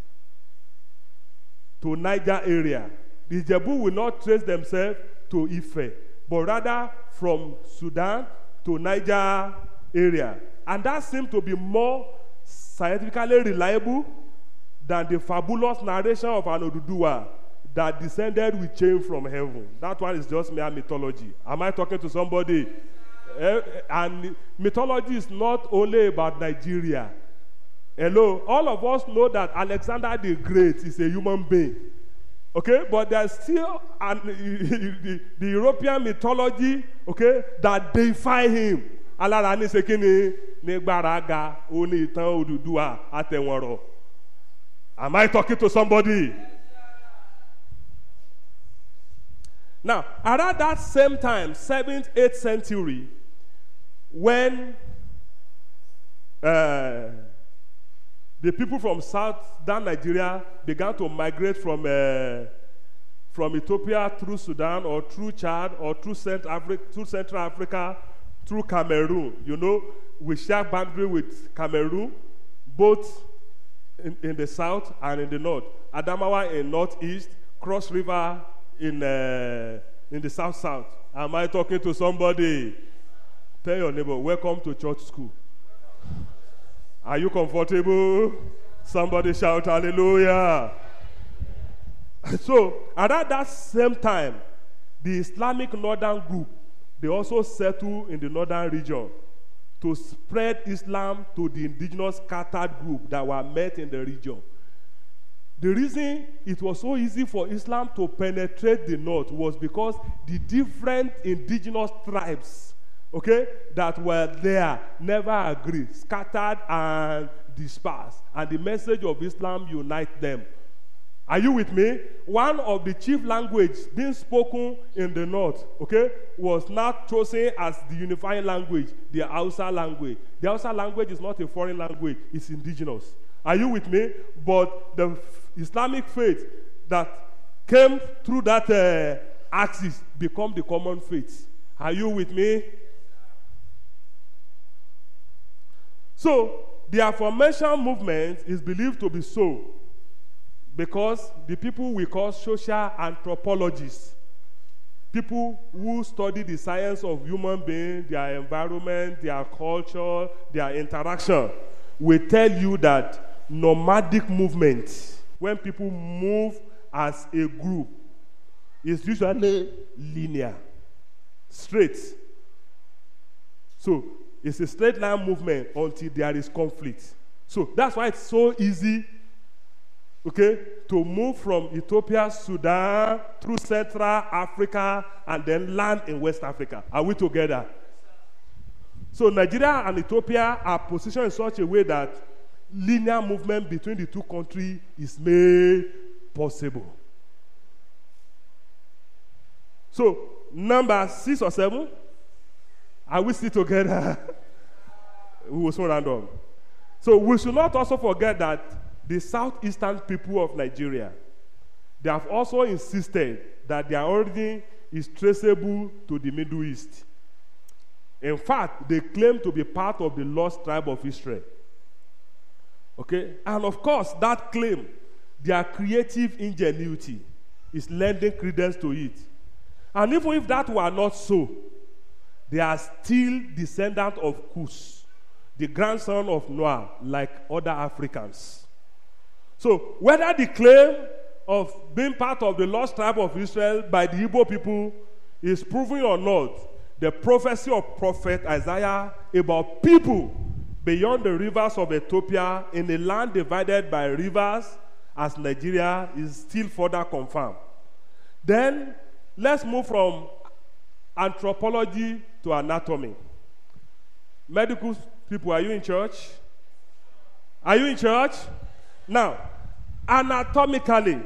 to Niger area. The Ijebu will not trace themselves to Ife, but rather from Sudan to Niger area. And that seems to be more scientifically reliable than the fabulous narration of an Oduduwa that descended with chain from heaven. That one is just mere mythology. Am I talking to somebody? And mythology is not only about Nigeria. Hello, all of us know that Alexander the Great is a human being. Okay, but there's still the European mythology, okay, that deify him. Alára ní sekini ní gbaraga oni ìtàn Odùduwà àtẹ̀wọ̀nrọ̀. Am I talking to somebody? Now, around that same time, 7th, 8th century, when the people from southern Nigeria began to migrate from Ethiopia through Sudan or through Chad or through Central Africa, through Cameroon. You know, we share boundary with Cameroon, both in the south and in the north. Adamawa in northeast, Cross River in the south. Am I talking to somebody? Tell your neighbor, welcome to church school. Are you comfortable? Somebody shout hallelujah. So, around that same time, the Islamic Northern group, they also settled in the northern region to spread Islam to the indigenous scattered group that were met in the region. The reason it was so easy for Islam to penetrate the north was because the different indigenous tribes, okay, that were there never agreed, scattered and dispersed, and the message of Islam unite them. Are you with me? One of the chief languages being spoken in the north, okay, was not chosen as the unifying language, the Hausa language. The Hausa language is not a foreign language, it's indigenous. Are you with me? But the Islamic faith that came through that axis become the common faith. Are you with me? So, the aforementioned movement is believed to be so because the people we call social anthropologists, people who study the science of human beings, their environment, their culture, their interaction, will tell you that nomadic movement, when people move as a group, is usually linear, straight. So, it's a straight line movement until there is conflict. So that's why it's so easy, okay, to move from Ethiopia, Sudan, through Central Africa, and then land in West Africa. Are we together? So Nigeria and Ethiopia are positioned in such a way that linear movement between the two countries is made possible. So, number 6 or 7, are we still together? We will soon round up. So we should not also forget that the southeastern people of Nigeria, they have also insisted that their origin is traceable to the Middle East. In fact, they claim to be part of the lost tribe of Israel. Okay? And of course, that claim, their creative ingenuity is lending credence to it. And even if that were not so, they are still descendants of Cush, the grandson of Noah, like other Africans. So whether the claim of being part of the lost tribe of Israel by the Igbo people is proven or not, the prophecy of prophet Isaiah about people beyond the rivers of Ethiopia in a land divided by rivers as Nigeria is still further confirmed. Then let's move from anthropology to anatomy. Medical people, are you in church? Are you in church? Now, anatomically,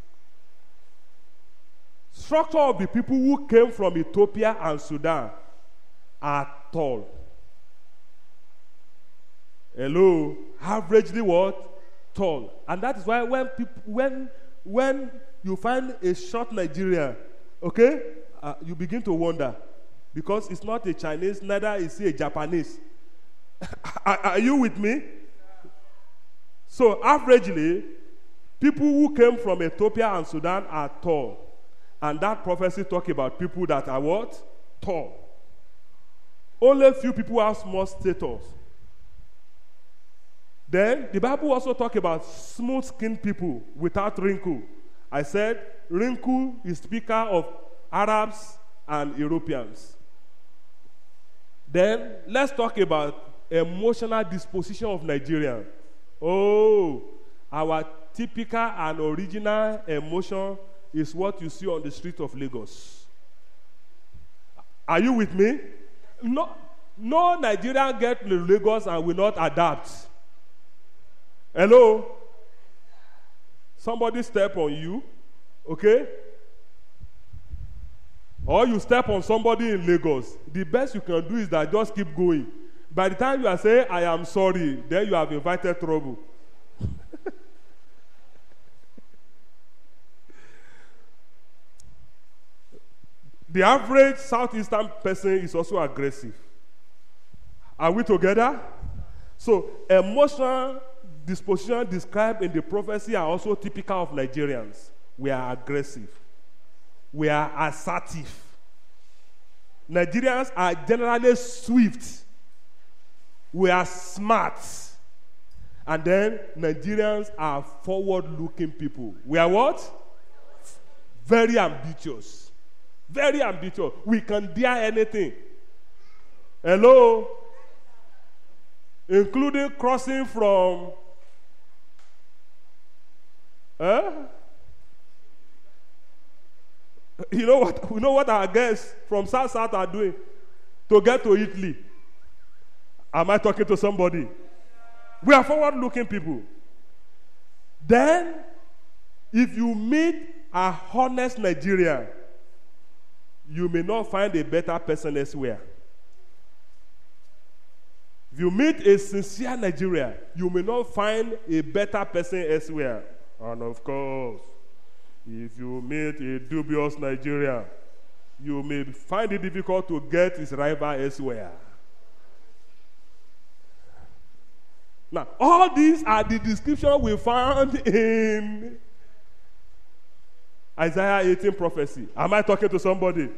structure of the people who came from Ethiopia and Sudan are tall. Hello, averagely what? Tall. And that is why when you find a short Nigerian, okay, you begin to wonder, because it's not a Chinese, neither is he a Japanese. Are you with me? So averagely, people who came from Ethiopia and Sudan are tall. And that prophecy talks about people that are what? Tall. Only few people have small status. Then the Bible also talks about smooth-skinned people without wrinkle. I said wrinkle is speaker of Arabs and Europeans. Then let's talk about emotional disposition of Nigerians. Oh, our typical and original emotion is what you see on the street of Lagos. Are you with me? No Nigerian get to Lagos and will not adapt. Hello? Somebody step on you, okay? Or you step on somebody in Lagos. The best you can do is that just keep going. By the time you are saying, I am sorry, then you have invited trouble. The average Southeastern person is also aggressive. Are we together? So, emotional disposition described in the prophecy are also typical of Nigerians. We are aggressive. We are assertive. Nigerians are generally swift. We are smart. And then Nigerians are forward-looking people. We are what? Very ambitious. Very ambitious. We can dare anything. Hello? Including crossing from you know what our guests from South are doing to get to Italy. Am I talking to somebody? We are forward-looking people. Then, if you meet a honest Nigerian, you may not find a better person elsewhere. If you meet a sincere Nigerian, you may not find a better person elsewhere. And of course, if you meet a dubious Nigerian, you may find it difficult to get his rival elsewhere. Now, all these are the descriptions we found in Isaiah 18 prophecy. Am I talking to somebody?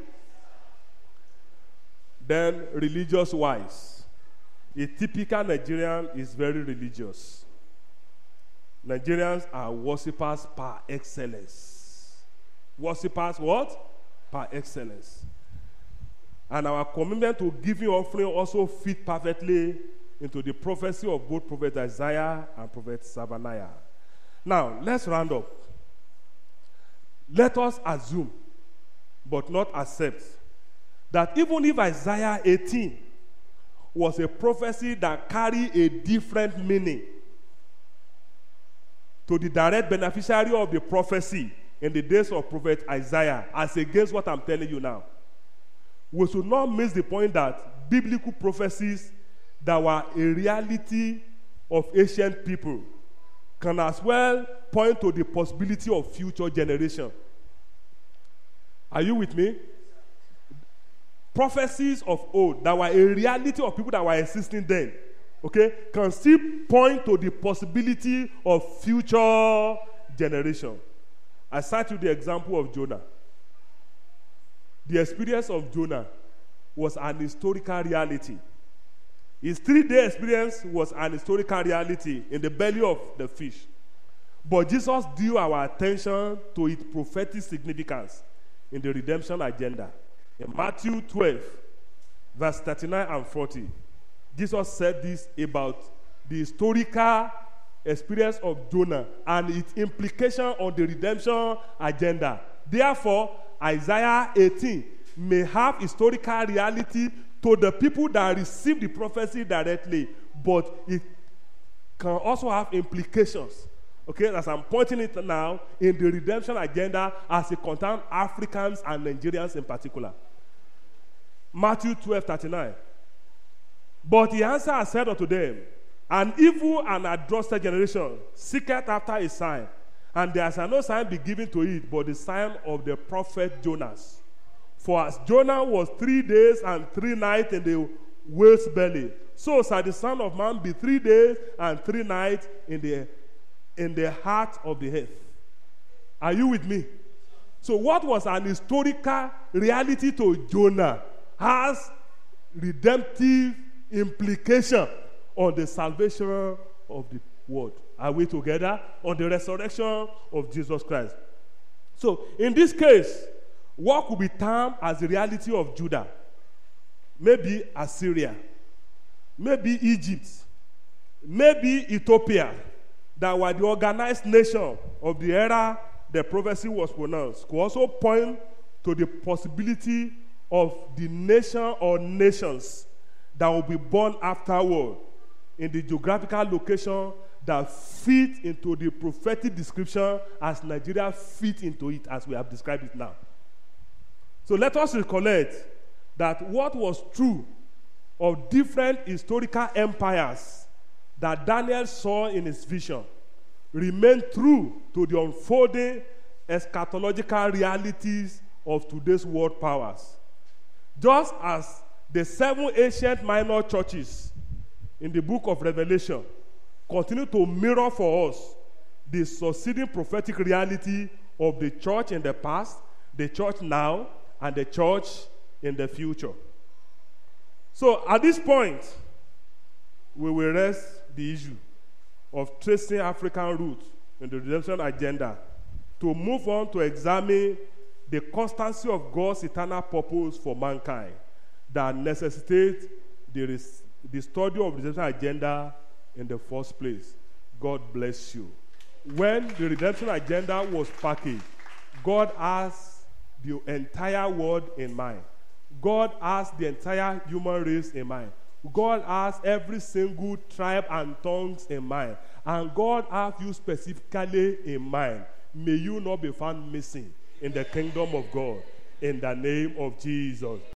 Then, religious-wise, a typical Nigerian is very religious. Nigerians are worshippers par excellence. Worshippers what? Par excellence. And our commitment to giving offering also fit perfectly into the prophecy of both Prophet Isaiah and Prophet Zephaniah. Now, let's round up. Let us assume, but not accept, that even if Isaiah 18 was a prophecy that carried a different meaning to the direct beneficiary of the prophecy in the days of Prophet Isaiah, as against what I'm telling you now, we should not miss the point that biblical prophecies that were a reality of ancient people can as well point to the possibility of future generation. Are you with me? Prophecies of old that were a reality of people that were existing then, okay, can still point to the possibility of future generation. I cite you the example of Jonah. The experience of Jonah was an historical reality. His 3-day experience was an historical reality in the belly of the fish. But Jesus drew our attention to its prophetic significance in the redemption agenda. In Matthew 12, verse 39 and 40, Jesus said this about the historical experience of Jonah and its implication on the redemption agenda. Therefore, Isaiah 18 may have historical reality to the people that receive the prophecy directly, but it can also have implications. Okay, as I'm pointing it now, in the redemption agenda as it concerns Africans and Nigerians in particular. Matthew 12:39. But he answered and said unto them, an evil and adulterous generation seeketh after a sign, and there shall no sign be given to it but the sign of the prophet Jonas. For as Jonah was 3 days and 3 nights in the whale's belly, so shall the Son of Man be 3 days and 3 nights in the heart of the earth. Are you with me? So what was an historical reality to Jonah has redemptive implication on the salvation of the world. Are we together? On the resurrection of Jesus Christ. So in this case, what could be termed as the reality of Judah? Maybe Assyria, maybe Egypt, maybe Ethiopia, that were the organized nation of the era the prophecy was pronounced, could also point to the possibility of the nation or nations that will be born afterward in the geographical location that fit into the prophetic description as Nigeria fit into it as we have described it now. So let us recollect that what was true of different historical empires that Daniel saw in his vision remained true to the unfolding eschatological realities of today's world powers. Just as the 7 ancient minor churches in the book of Revelation continue to mirror for us the succeeding prophetic reality of the church in the past, the church now, and the church in the future. So at this point, we will rest the issue of tracing African roots in the redemption agenda to move on to examine the constancy of God's eternal purpose for mankind that necessitates the study of the redemption agenda in the first place. God bless you. When the redemption agenda was packaged, God has the entire world in mind. God has the entire human race in mind. God has every single tribe and tongues in mind. And God has you specifically in mind. May you not be found missing in the kingdom of God. In the name of Jesus.